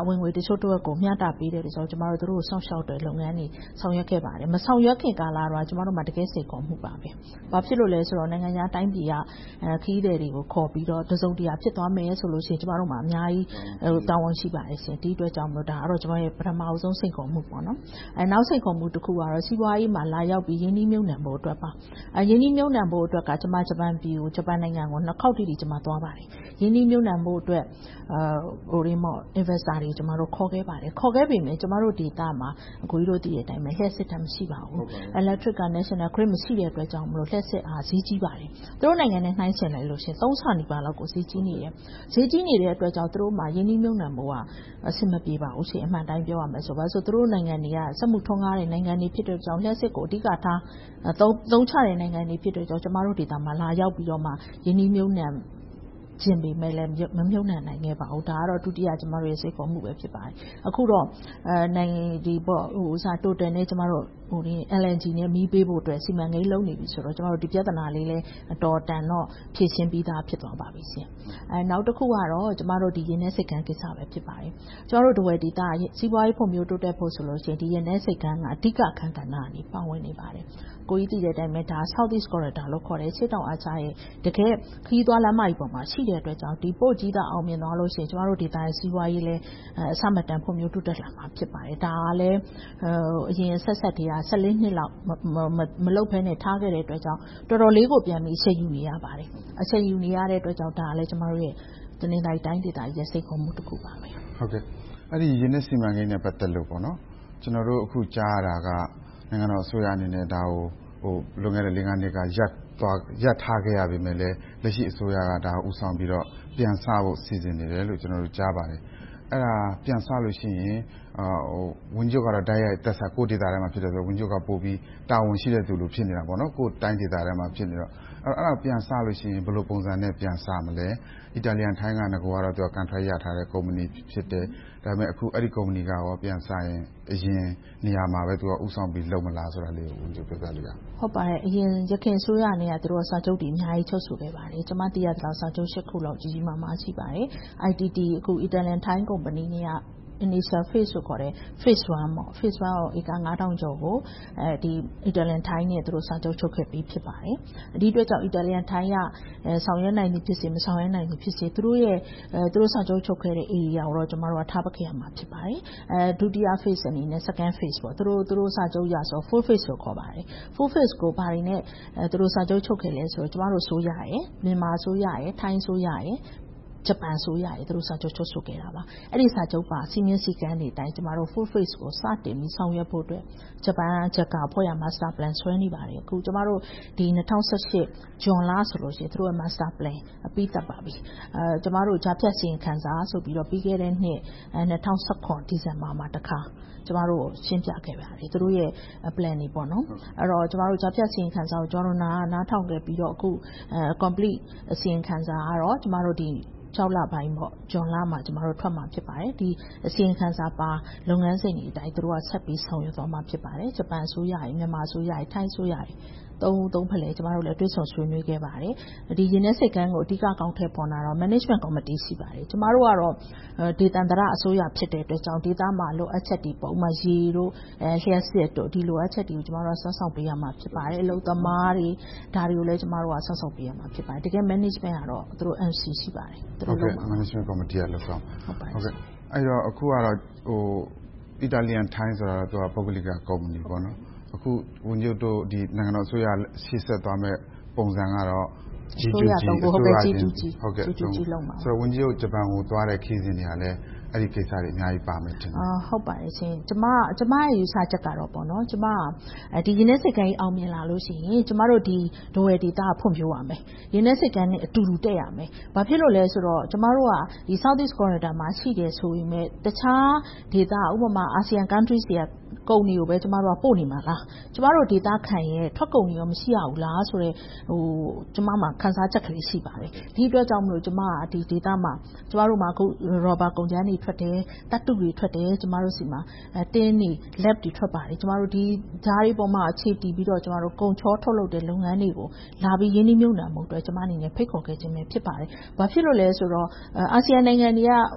ဝင်ငွေတချို့တစ်ဝက်ကိုမျှတပေးတဲ့အတွက်ကျမတို့တို့ကိုစောင့်ရှောက်တဲ့လုပ်ငန်းတွေဆောင်ရွက်ခဲ့ပါတယ်မဆောင်ရွက်ခင်ကာလတော့ကျမတို့မှာတကယ်စိတ်ခေါ်မှုပါပဲဘာဖြစ်လို့လဲဆိုတော့နိုင်ငံခြားတိုင်းပြည်ကခီးသည်တွေကိုခေါ်ပြီးတော့တစုံတရာဖြစ်သွားမယ်ဆိုလို့ရှိရင်ကျမတို့မှာအများကြီးတာဝန်ရှိပါတယ်ရှင်ဒီအတွက်ကြောင့်မလို့ဒါကတော့ကျမရဲ့ပထမအဆုံးစိတ်ခေါ်မှုပေါ့နော်အဲနောက်စိတ်ခေါ်မှုတစ်ခုကတော့စီးပွားရေးမှာလာရောက်ပြီးရင်းနှီးမြှုပ်နှံဖို့အတွက်ပါအဲရင်းနှီးမြှုပ်နှံဖို့အတွက်ကကျမဂျပန်ပြည်ကိုဂျပန်နိုင်ငံကိုနှစ်ခေါက်တိတိကျမသွားပါတယ်ရင်းနှီးမြှုပ်နှံဖို့အတွက်အာဟိုဒီမော့ investor တွေကျမတို့ခေါ်ခဲ့ပါတယ်ခေါ်ခဲ့ပြီမယ်ကျမတို့ဒေတာမှာအကိုကြီးတို့တည်တဲ့အတိုင်းပဲလျှက်စစ်တာမရှိပါဘူး electric national grid မရှိတဲ့အတွက်ကြောင့်မလို့လျှက်စစ်အားဈေးကြီးပါတယ်သူတို့နိုင်ငံနဲ့နှိုင်းယှဉ်လိုက်လို့ရှင်သုံးဆနီးပါးလောက်ကိုဈေးကြီးနေတယ်ဈေးကြီးနေတဲ့အတွက်ကြောင့်သူတို့မှာရင်းနှီးမြှုပ်နှံမှုကအဆင်မပြေပါဘူးရှင်အမှန်တိုင်းပြောရမယ်ဆိုပါဆိုသူတို့နိုင်ငံတွေကစက်မှုထွန်းကားတဲ့နိုင်ငံတွေဖြစ်တဲ့ကြောင့်လျှက်စစ်ကိုအဓိကထားသုံးသုံးချတဲ့နိုင်ငံတွေဖြစ်တဲ့ကြောင့်ကျမတို့ဒေတာမှာလာရောက်ပြီးတော့မှရင်းနှီးမြှုပ်နှံကျင်ပေမဲ့လည်းမမြုပ်နှံနိုင်ခဲ့ပါဘူးဒါကတော့ဒုတိယကျမတို့ရဲ့စိတ်ခေါ်မှုပဲဖြစ်ပါတယ်အခုတော့အဲနိုင်ငံဒီပေါ့ဟိုစားတိုတယ်နဲ့ကျမတို့ဟိုဒီ L N G နဲ့မီးပေးဖို့အတွက်စီမံကိန်းလုပ်နေပြီဆိုတော့ကျမတို့ဒီပြဿနာလေးလည်းအတော်တန်တော့ဖြည့်ရှင်းပြီးသားဖြစ်သွားပါပြီရှင်အဲနောက်တစ်ခုကတော့ကျမတို့ဒီရင်းနှဲစိတ်ကန်းကိစ္စပဲဖြစ်ပါတယ်ကျမတို့ဒဝယ်ဒေတာစီးပွားရေးဖွံ့ဖြိုးတိုးတက်ဖို့ဆိုလို့ရှိရင်ဒီရင်းနှဲစိတ်ကန်းကအဓိကအခန်းကဏ္ဍအနေပါဝင်နေပါတယ်ကိုကြီးတည်တဲ့အတိုင်းပဲဒါ South East Corridor လို့ခေါ်တဲ့ရှေ့တောင်အာရှရဲ့တကယ်ခရီးသွားလမ်းမကြီးပေါ်မှာရှိတဲ့အတွက်ကြောင့်ဒီပို့ကြီးတာအောင်မြင်သွားလို့ရှိရင်ကျမတို့ဒေတာရဲ့စီးပွားရေးလည်းအဆမတန်ဖွံ့ဖြိုးတိုးတက်လာမှာဖြစ်ပါတယ်ဒါကလည်းအရင်ဆက်ဆက်တည်းကဆယ်လေးနှစ်လောက်မလုပ်ဘဲနဲ့ထားခဲ့တဲ့အတွက်ကြောင့်တော်တော်လေးကိုပြန်ပြီးဆက်ယူနေရပါတယ်အဆက်ယူနေရတဲ့အတွက်ကြောင့်ဒါကလည်းကျမတို့ရဲ့တနင်္သာရီတိုင်းဒေတာရဲ့စိတ်ခေါ်မှုတစ်ခုပါပဲဟုတ်ကဲ့အဲ့ဒီရင်းနှီးစီမံကိန်းနဲ့ပတ်သက်လို့ပေါ့နော်ကျွန်တော်တို့အခုကြားရတာကနိုင်ငံတော်အစိုးရအနေနဲ့ဒါကိုဟိုလွန်ခဲ့တဲ့၄-၅နှစ်ကရပ်သွားရပ်ထားခဲ့ရပြီမဲ့လည်းလက်ရှိအစိုးရကဒါကိုဦးဆောင်ပြီးတော့ပြန်ဆဖို့စီစဉ်နေတယ်လို့ကျွန်တော်တို့ကြားပါတယ်အဲ့ဒါပြန်ဆလို့ရှိရင်အာဟိုဝန်ကြီးကတော့တိုက်ရိုက်တက်ဆာကိုဒေတာထဲမှာဖြစ်တယ်ဆိုဝန်ကြီးကပို့ပြီးတာဝန်ရှိတဲ့သူလိုဖြစ်နေတာပေါ့နော်ကိုတိုင်းဒေတာထဲမှာဖြစ်နေတော့အဲ့အဲ့ဒါပြန်ဆလို့ရှိရင်ဘယ်လိုပုံစံနဲ့ပြန်ဆမလဲအီတာလီယန်ထိုင်းကငကိုကတော့သူကကန်ထရိုက်ရထားတဲ့ကုမ္ပဏီဖြစ်တယ်ဒါပေမဲ့အခုအဲ့ဒီကုမ္ပဏီကရောပြန်ဆရင်အရင်နေရာမှာပဲသူကဥဆောင်ပြီးလုပ်မလားဆိုတာလေးကိုဝန်ကြီးပြောပြလို့ရဟုတ်ပါတယ်အရင်ရခင်ဆိုရနေကသူတို့စာချုပ်တွေအများကြီးချုပ်ဆိုခဲ့ပါတယ်ကျွန်မသိရတဲ့စာချုပ်၈ခုလောက်ကြီးကြီးမားမားရှိပါတယ် I T T အခု Italian Thai Company နဲ့ initial phase ဆိုခေါ်တဲ့ phase one ပေါ့ phase one ကိုဧကငါးထောင်ကျော်ကိုအဲဒီ Italian Thai နဲ့သူတို့စာချုပ်ချုပ်ခဲ့ပြီးဖြစ်ပါတယ်ဒီအတွက်ကြောင့် Italian Thai ကဆောင်ရွက်နိုင်ပြီဖြစ်စေမဆောင်ရွက်နိုင်ပြီဖြစ်စေသူတို့ရဲ့သူတို့စာချုပ်ချုပ်ခဲ့တဲ့ area ကိုတော့ကျွန်တော်တို့ကထားပခဲ့ရမှာဖြစ်ပါတယ်အဲဒုတိယ phase အနေနဲ့ second phase ပေါ့သူတို့သူတို့စာချုပ်ရဆို full phase လို့ခေါ်ပါတယ် full phase ကိုဘာတွေနဲ့သူတို့စာချုပ်ချုပ်ခဲ့လဲဆိုတော့ကျွန်တော်တို့ဆိုရရယ်မြန်မာဆိုရရယ်ထိုင်းဆိုရရယ်ဂျပန်ဆိုရရယ်သူတို့စာချုပ်ချုပ်ဆိုခဲ့တာပါအဲ့ဒီစာချုပ်ပါစီမင်းစည်းကမ်းတွေတိုင်းကျမတို့ full phase ကိုစတင်ပြီးဆောင်ရွက်ဖို့အတွက်ဂျပန်ဂျကာဖွဲ့ရ master plan ဆွဲနေပါတယ်အခုကျမတို့ဒီ၂၀၁၈ဂျွန်လဆိုလို့ရှိရင်သူတို့ရဲ့ master plan အပြီးသတ်ပါပြီအဲကျမတို့ဂျာဖြတ်စီရင်ခံစာဆိုပြီးတော့ပြီးခဲ့တဲ့နှစ်၂၀၁၇ဒီဇင်ဘာမှာတခါကျမတို့ရှင်းပြခဲ့ပါတယ်သူတို့ရဲ့ plan တွေပေါ့နော်အဲ့တော့ကျမတို့ဂျာဖြတ်စီရင်ခံစာကိုကျမတို့နားနားထောင်ခဲ့ပြီးတော့အခု complete စီရင်ခံစာကတော့ကျမတို့ဒီ၆လပိုင်းပေါ့ဂျွန်လမှာကျမတို့ထွက်မှာဖြစ်ပါတယ်ဒီအစီရင်ခံစာပါလုပ်ငန်းစဉ်တွေအတိုင်းသူတို့ကဆက်ပြီးဆောင်ရွက်သွားမှာဖြစ်ပါတယ်ဂျပန်ဆိုရရမြန်မာဆိုရရထိုင်းဆိုရရသုံးသုံးဖက်လေကျမတို့လည်းတွဲဆောင်ဆွေးနွေးခဲ့ပါတယ်ဒီရင်းနှဲစိတ်ကန်းကိုအဓိကအကောင့်ထည့်ပေါ်လာတော့ management committee ရှိပါတယ်ကျမတို့ကတော့ဒေသန္တရအစိုးရဖြစ်တဲ့အတွက်ကြောင့်ဒေသမှာလိုအပ်ချက်တွေပေါ့ဥပမာရေတို့အဲလျှက်စစ်တို့ဒီလိုအပ်ချက်တွေကိုကျမတို့ကဆောက်ဆောင်ပေးရမှာဖြစ်ပါတယ်အလုပ်သမားတွေဒါတွေကိုလည်းကျမတို့ကဆောက်ဆောင်ပေးရမှာဖြစ်ပါတယ်တကယ် management ကတော့သူတို့ M C ရှိပါတယ်သူတို့လုပ်မှာ management committee ကလုပ်ဆောင်ဟုတ်ပါတယ်ဟုတ်ကဲ့အဲ့တော့အခုကတော့ဟို Italian Thai ဆိုတာတော့ပုဂ္ဂလိကကုမ္ပဏီပေါ့နော်အခုဝန်ကြီးတို့ဒီနိုင်ငံတော်အစိုးရရှေ့ဆက်သွားမဲ့ပုံစံကတော့ G two G ဟုတ်ကဲ့ G two G ဟုတ်ကဲ့ G two G လုံးပါဆိုတော့ဝန်ကြီးတို့ဂျပန်ကိုသွားတဲ့ခီးစဉ်တွေကလည်းအဲ့ဒီကိစ္စတွေအများကြီးပါမယ်တင်အာဟုတ်ပါတယ်ရှင်ကျမကျမရဲ့ယူဆချက်ကတော့ပေါ့နော်ကျမဒီရင်းနှဲစိတ်ကန်းကြီးအောင်မြင်လာလို့ရှိရင်ကျမတို့ဒီဒဝယ်ဒေတာဖွံ့ဖြိုးရမယ်ရင်းနှဲစိတ်ကန်းနဲ့အတူတူတက်ရမယ်ဘာဖြစ်လို့လဲဆိုတော့ကျမတို့ကဒီ South East Corridor မှာရှိတယ်ဆိုရင်မဲ့တခြားဒေတာဥပမာ ASEAN countries တွေကကုန်တွေကိုပဲကျမတို့ကပို့နေမှာလားကျမတို့ဒေတာခံရဲ့ထွက်ကုန်တွေရောမရှိရဘူးလားဆိုတော့ဟိုကျမမှာခန်းစားချက်ကလေးရှိပါတယ်ဒီအတွက်ကြောင့်မလို့ကျမကဒီဒေတာမှာကျမတို့မှာအခု rubber ကုန်ကျန်းတွေထွက်တယ်တတ်တုတွေထွက်တယ်ကျမတို့စီမှာအဲတင်းတွေ lab တွေထွက်ပါတယ်ကျမတို့ဒီဓာတ်တွေပေါ်မှာအခြေတည်ပြီးတော့ကျမတို့ကုန်ချောထုတ်လုပ်တဲ့လုပ်ငန်းတွေကိုလာပြီးရင်းနှီးမြှုပ်နှံမှုအတွက်ကျမအနေနဲ့ဖိတ်ခေါ်ခဲ့ခြင်းပဲဖြစ်ပါတယ်ဘာဖြစ်လို့လဲဆိုတော့အာဆီယံနိုင်ငံတွေက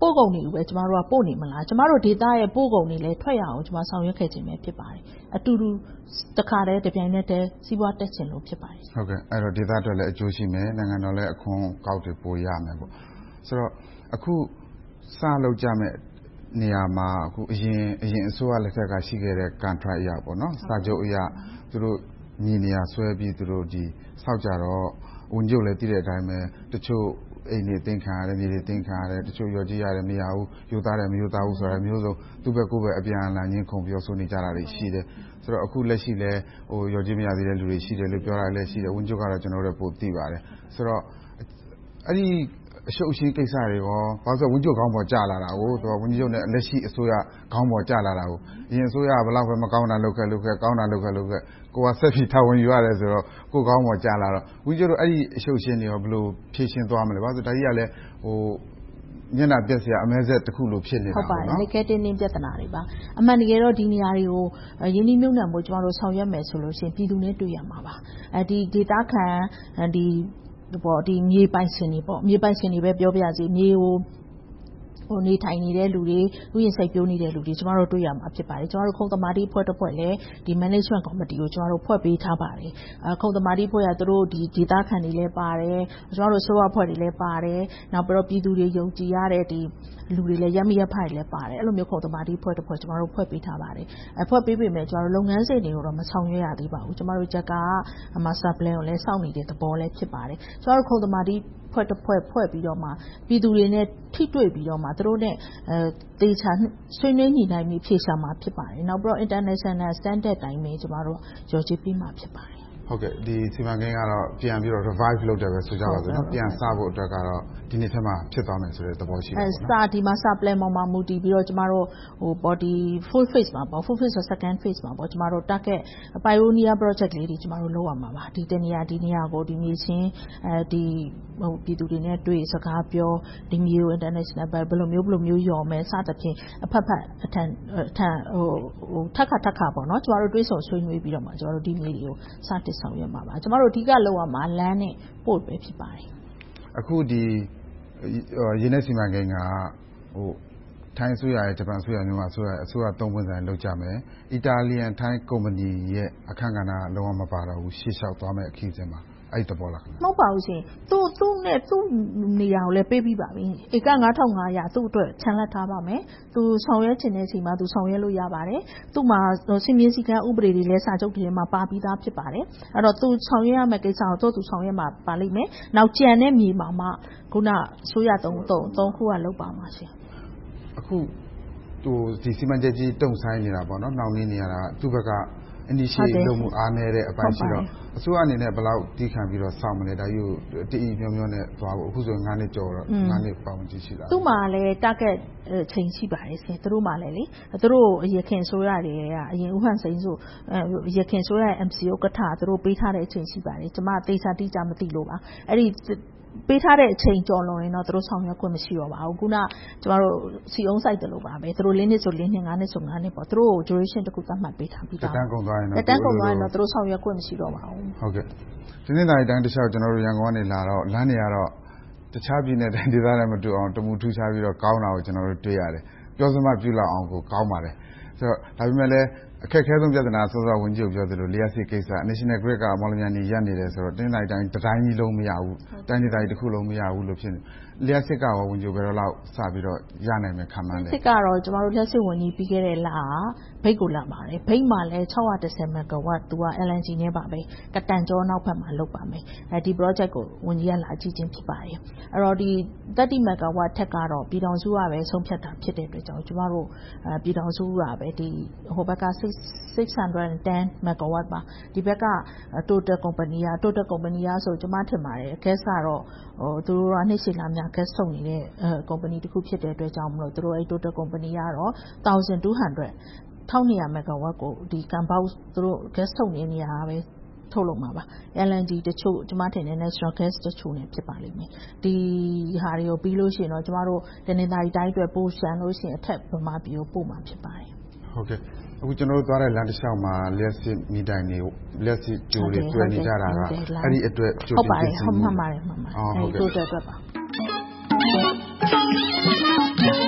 ပို့ကုန်တွေကိုပဲကျမတို့ကပို့နေမလားကျမတို့ဒေသရဲ့ပို့ကုန်တွေလည်းထွက်ရအောင်ကျမဆောင်ရွက်ခဲ့ခြင်းပဲဖြစ်ပါတယ်အတူတူတခါတည်းတပြိုင်နက်တည်းစီးပွားတက်ခြင်းလို့ဖြစ်ပါတယ်ဟုတ်ကဲ့အဲ့တော့ဒေသအတွက်လည်းအကျိုးရှိမယ်နိုင်ငံတော်လည်းအခွန်ကောက်တွေပိုရမယ်ပေါ့ဆိုတော့အခုစလုပ်ကြမယ်နေရာမှာအခုအရင်အရင်အစိုးရလက်ထက်ကရှိခဲ့တဲ့ contract အရာပေါ့နော်စာချုပ်အရာသူတို့ညီနေရာဆွဲပြီးသူတို့ဒီစောက်ကြတော့ဝန်ကြီးလည်းတည်တဲ့အတိုင်းပဲတချို့အိမ်တွေတင်ခံရတယ်မြေတွေတင်ခံရတယ်တချို့ရော်ကြီးရတယ်မရဘူးယူသားတယ်မယူသားဘူးဆိုတာမျိုးစုံသူ့ဘက်ကိုယ်ပဲအပြန်အလှန်ချင်းခုန်ပြောဆိုနေကြတာတွေရှိတယ်ဆိုတော့အခုလက်ရှိလဲဟိုရော်ကြီးမရသေးတဲ့လူတွေရှိတယ်လို့ပြောတာလည်းရှိတယ်ဝန်ကြီးကတော့ကျွန်တော်တို့ပို့သိပါတယ်ဆိုတော့အဲ့ဒီအရှုပ်အရှင်းကိစ္စတွေရောဘာလို့ဆိုဝန်ကြီးကောင်းပေါ်ကြာလာတာကိုသူကဝန်ကြီးချုပ်နဲ့လက်ရှိအစိုးရကောင်းပေါ်ကြာလာတာကိုအရင်အစိုးရဘယ်လောက်ပဲမကောင်းတာလုပ်ခဲ့လုပ်ခဲ့ကောင်းတာလုပ်ခဲ့လုပ်ခဲ့ကိုကဆက်ပြီးထားဝင်ယူရတယ်ဆိုတော့ကိုကောင်းပေါ်ကြာလာတော့ဝန်ကြီးချုပ်အဲ့ဒီအရှုပ်အရှင်းတွေရောဘယ်လိုဖြေရှင်းသွားမလဲဘာလို့ဆိုဒါကြီးကလည်းဟိုညနာပြက်စရာအမဲဆက်တစ်ခုလိုဖြစ်နေတာပေါ့နော်ဟုတ်ပါတယ် marketing ပြဿနာတွေပါအမှန်တကယ်တော့ဒီနေရာတွေကိုရင်းနှီးမြှုပ်နှံမှုကျမတို့ဆောင်ရွက်မယ်ဆိုလို့ရှိရင်ပြည်သူနဲ့တွေ့ရမှာပါအဲဒီဒေတာခံဒီပေါ့ဒီမြေပိုင်ရှင်တွေပေါ့မြေပိုင်ရှင်တွေပဲပြောပြစီမြေကိုဟိုနေထိုင်နေတဲ့လူတွေဥယျာဉ်စိုက်ပျိုးနေတဲ့လူတွေကျမတို့တွေ့ရမှာဖြစ်ပါတယ်ကျမတို့ခုံသမာဓိဖွဲ့တစ်ဖွဲ့လည်းဒီ management committee ကိုကျမတို့ဖွဲ့ပေးထားပါတယ်အဲခုံသမာဓိဖွဲ့ရသူတို့ဒီဒေတာခံတွေလည်းပါတယ်ကျမတို့ဆိုရဖွဲ့တွေလည်းပါတယ်နောက်ပြီးတော့ပြည်သူတွေယုံကြည်ရတဲ့ဒီလူတွေလည်းရမရဖိုက်လည်းပါတယ်အဲ့လိုမျိုးခုံသမာဓိဖွဲ့တစ်ဖွဲ့ကျမတို့ဖွဲ့ပေးထားပါတယ်အဲဖွဲ့ပေးပေမဲ့ကျမတို့လုပ်ငန်းစဉ်တွေကိုတော့မဆောင်ရွက်ရသေးပါဘူးကျမတို့ချက်က master plan ကိုလည်းစောင့်နေတဲ့သဘောလည်းဖြစ်ပါတယ်ကျမတို့ခုံသမာဓိဖွဲ့တစ်ဖွဲ့ဖွဲ့ပြီးတော့မှပြည်သူတွေနဲ့ထိတွေ့ပြီးတော့မှသူတို့နဲ့အဲတေချာဆွေးနွေးညှိနှိုင်းပြီးဖြေရှာမှာဖြစ်ပါတယ်နောက်ပြီးတော့ international standard တိုင်းပဲကျမတို့ရောချပြီးမှာဖြစ်ပါတယ်ဟုတ်ကဲ့ဒီစီမံကိန်းကတော့ပြန်ပြီးတော့ revive လုပ်တယ်ပဲဆိုကြပါစို့နော်ပြန်စဖို့အတွက်ကတော့ဒီနေ့ထက်မှဖြစ်သွားမယ်ဆိုတဲ့သဘောရှိတယ်ပေါ့နော်အဲစာဒီမှာ supply ပေါ်မှာမူတည်ပြီးတော့ကျမတို့ဟို body full phase မှာပေါ့ full phase ဆို second phase မှာပေါ့ကျမတို့ target pioneer project လေးတွေကျမတို့လုပ်ရမှာပါဒီတနေရာဒီနေရာကိုဒီမြေချင်းအဲဒီဟိုပြည်သူတွေနဲ့တွေ့စကားပြောဒီမျိုး international ဘယ်လိုမျိုးဘယ်လိုမျိုးယော်မယ်စသဖြင့်အဖက်ဖက်အထန်အထန်ဟိုဟိုထက်ခါထက်ခါပေါ့နော်ကျမတို့တွေးဆုံဆွေးနွေးပြီးတော့မှကျမတို့ဒီမျိုးတွေကိုစတင်ဆောင်ရွက်မှာပါကျမတို့အဓိကလုပ်ရမှာလမ်းနဲ့ပို့ပဲဖြစ်ပါတယ်အခုဒီရင်းနှီးစီမံကိန်းကဟိုထိုင်းအစိုးရရဲ့ဂျပန်အစိုးရမျိုးအစိုးရအစိုးရသုံးပွင့်ဆိုင်လုပ်ကြမယ်အီတာလီယန်ထိုင်းကုမ္ပဏီရဲ့အခန့်ကဏ္ဍလုံးဝမပါတော့ဘူးရှေ့လျှောက်သွားမယ်အခီးစဉ်မှာအဲ့တပေါ်လားမဟုတ်ပါဘူးရှင်သူ့သူ့နဲ့သူ့နေရာကိုလည်းပေးပြီးပါပြီဧကငါးထောင်ငါးရာသူ့အတွက်ခြံလက်ထားပါမယ်သူဆောင်ရွက်ခြင်းတဲ့အချိန်မှာသူဆောင်ရွက်လို့ရပါတယ်သူ့မှာစီမင်းစည်းကမ်းဥပဒေတွေလည်းစာချုပ်တွေမှာပါပြီးသားဖြစ်ပါတယ်အဲ့တော့သူဆောင်ရွက်ရမယ့်ကိစ္စကိုသူ့သူဆောင်ရွက်မှာပါလိမ့်မယ်နောက်ကြံတဲ့မြေမှာမှခုနအစိုးရသုံးသုံးသုံးခုကလောက်ပါမှာရှင်အခုဟိုဒီစီမံချက်ကြီးတုံဆိုင်နေတာပေါ့နော်နှောင့်နှေးနေရတာသူ့ဘက်ကinitiate လုပ်မှုအားနည်းတဲ့အပိုင်းရှိတော့အစိုးရအနေနဲ့ဘယ်လောက်တီးခံပြီးတော့စောင့်မလဲဒါကြီးကိုတအီမျိုးမျိုးနဲ့သွားဖို့အခုဆိုငါးနှစ်ကျော်တော့ငါးနှစ်ပေါင်းကြည့်ရှိလာသူ့မှာလည်း target ချိန်ရှိပါတယ်ဆင်သူတို့မှာလည်းလေသူတို့ရခင်ဆိုရတွေကအရင်ဥဟန်စိန်ဆိုရခင်ဆိုရရဲ့ M C ဥက္ကဋ္ဌသူတို့ပေးထားတဲ့အချိန်ရှိပါတယ်ကျမသေချာတိကျမသိလို့ပါအဲ့ဒီပေးထားတဲ့အချိန်ကြော်လွန်ရင်တော့သူတို့ဆောင်ရွက်ခွင့်မရှိတော့ပါဘူးခုနကျမတို့စီအုံးဆိုင်တယ်လို့ပါပဲသူတို့လေးနှစ်ဆိုလေးနှစ်ငါးနှစ်ဆိုငါးနှစ်ပေါ့သူတို့ duration တခုသတ်မှတ်ပေးထားပြီးသားတန်းကုန်သွားရင်တော့တန်းကုန်သွားရင်တော့သူတို့ဆောင်ရွက်ခွင့်မရှိတော့ပါဘူးဟုတ်ကဲ့ဒီနေ့တိုင်းတိုင်းတစ်လျှောက်ကျွန်တော်တို့ရန်ကုန်ကနေလာတော့လမ်းတွေကတော့တခြားပြည်နယ်တိုင်းဒေသတွေမတူအောင်တမူထူးခြားပြီးတော့ကောင်းတာကိုကျွန်တော်တို့တွေ့ရတယ်ပြောစမှပြုလောက်အောင်ကိုကောင်းပါတယ်ဆိုတော့ဒါပေမဲ့လည်းအခက်အခဲဆုံးပြဿနာဆိုတော့ဝန်ကြီးပြောသလိုလျှက်စစ်ကိစ္စ National Grid ကမော်လမြိုင်နေရက်နေတယ်ဆိုတော့တင်းတိုင်းတိုင်းတိုင်းကြီးလုံးမရဘူးတိုင်းတိုင်းတစ်ခုလုံးမရဘူးလို့ဖြစ်နေလျှက်စစ်ကရောဝန်ကြီးဘယ်တော့လောက်စပြီးတော့ရနိုင်မယ်ခံမှန်းလဲစစ်ကတော့ကျွန်တော်တို့လျှက်စစ်ဝန်ကြီးပြီးခဲ့တဲ့လကဘိတ်ကိုလာပါတယ်ဘိတ်မှာလည်း၆၁၀မက်ဂါဝတ်သူက L N G နဲ့ပါပဲကတန်ကျော်နောက်ဘက်မှာလုပ်ပါမယ်အဲဒီ project ကိုဝန်ကြီးကလာကြည့်ချင်းဖြစ်ပါတယ်အဲ့တော့ဒီသတ္တိမက်ဂါဝတ်ထက်ကတော့ပြည်ထောင်စုကပဲဆုံးဖြတ်တာဖြစ်တဲ့အတွက်ကြောင့်ကျွန်တော်တို့ပြည်ထောင်စုကပဲဒီဟိုဘက်ကsix hundred tenမက်ဂါဝတ်ပါဒီဘက်က total company က total company ကဆိုကျွန်မထင်ပါတယ် gas ကတော့ဟိုသူတို့ကနှိမ့်ရှည်လာများ gas ထုတ်နေတဲ့ company တခုဖြစ်တဲ့အတွက်ကြောင့်မလို့သူတို့အဲ total company ကတော့ one thousand two hundred twelve hundredမက်ဂါဝတ်ကိုဒီ compound သူတို့ gas ထုတ်နေနေရတာပဲထုတ်လုပ်မှာပါ L N G တချို့ကျမထင်တယ် natural gas တချို့နဲ့ဖြစ်ပါလိမ့်မယ်ဒီဟာတွေကိုပြီးလို့ရှိရင်တော့ကျမတို့တနင်္သာရီတိုင်းအတွက်ပို့ရှန်လို့ရှိရင်အထက်ဗမာပြည်ကိုပို့မှာဖြစ်ပါတယ်ဟုတ်ကဲ့အခုကျွန်တော်တို့သွားတဲ့လမ်းတစ်လျှောက်မှာလျှက်စစ်မိတိုင်တွေလျှက်စစ်ကြိုးတွေတွေ့နေကြတာကအဲ့ဒီအတွက်ကြိုတင်ပြင်ဆင်မှုဟုတ်ပါတယ်ဟုတ်ပါတယ်ဟုတ်ပါတယ်အဲ့ဒီအတွက်ပါ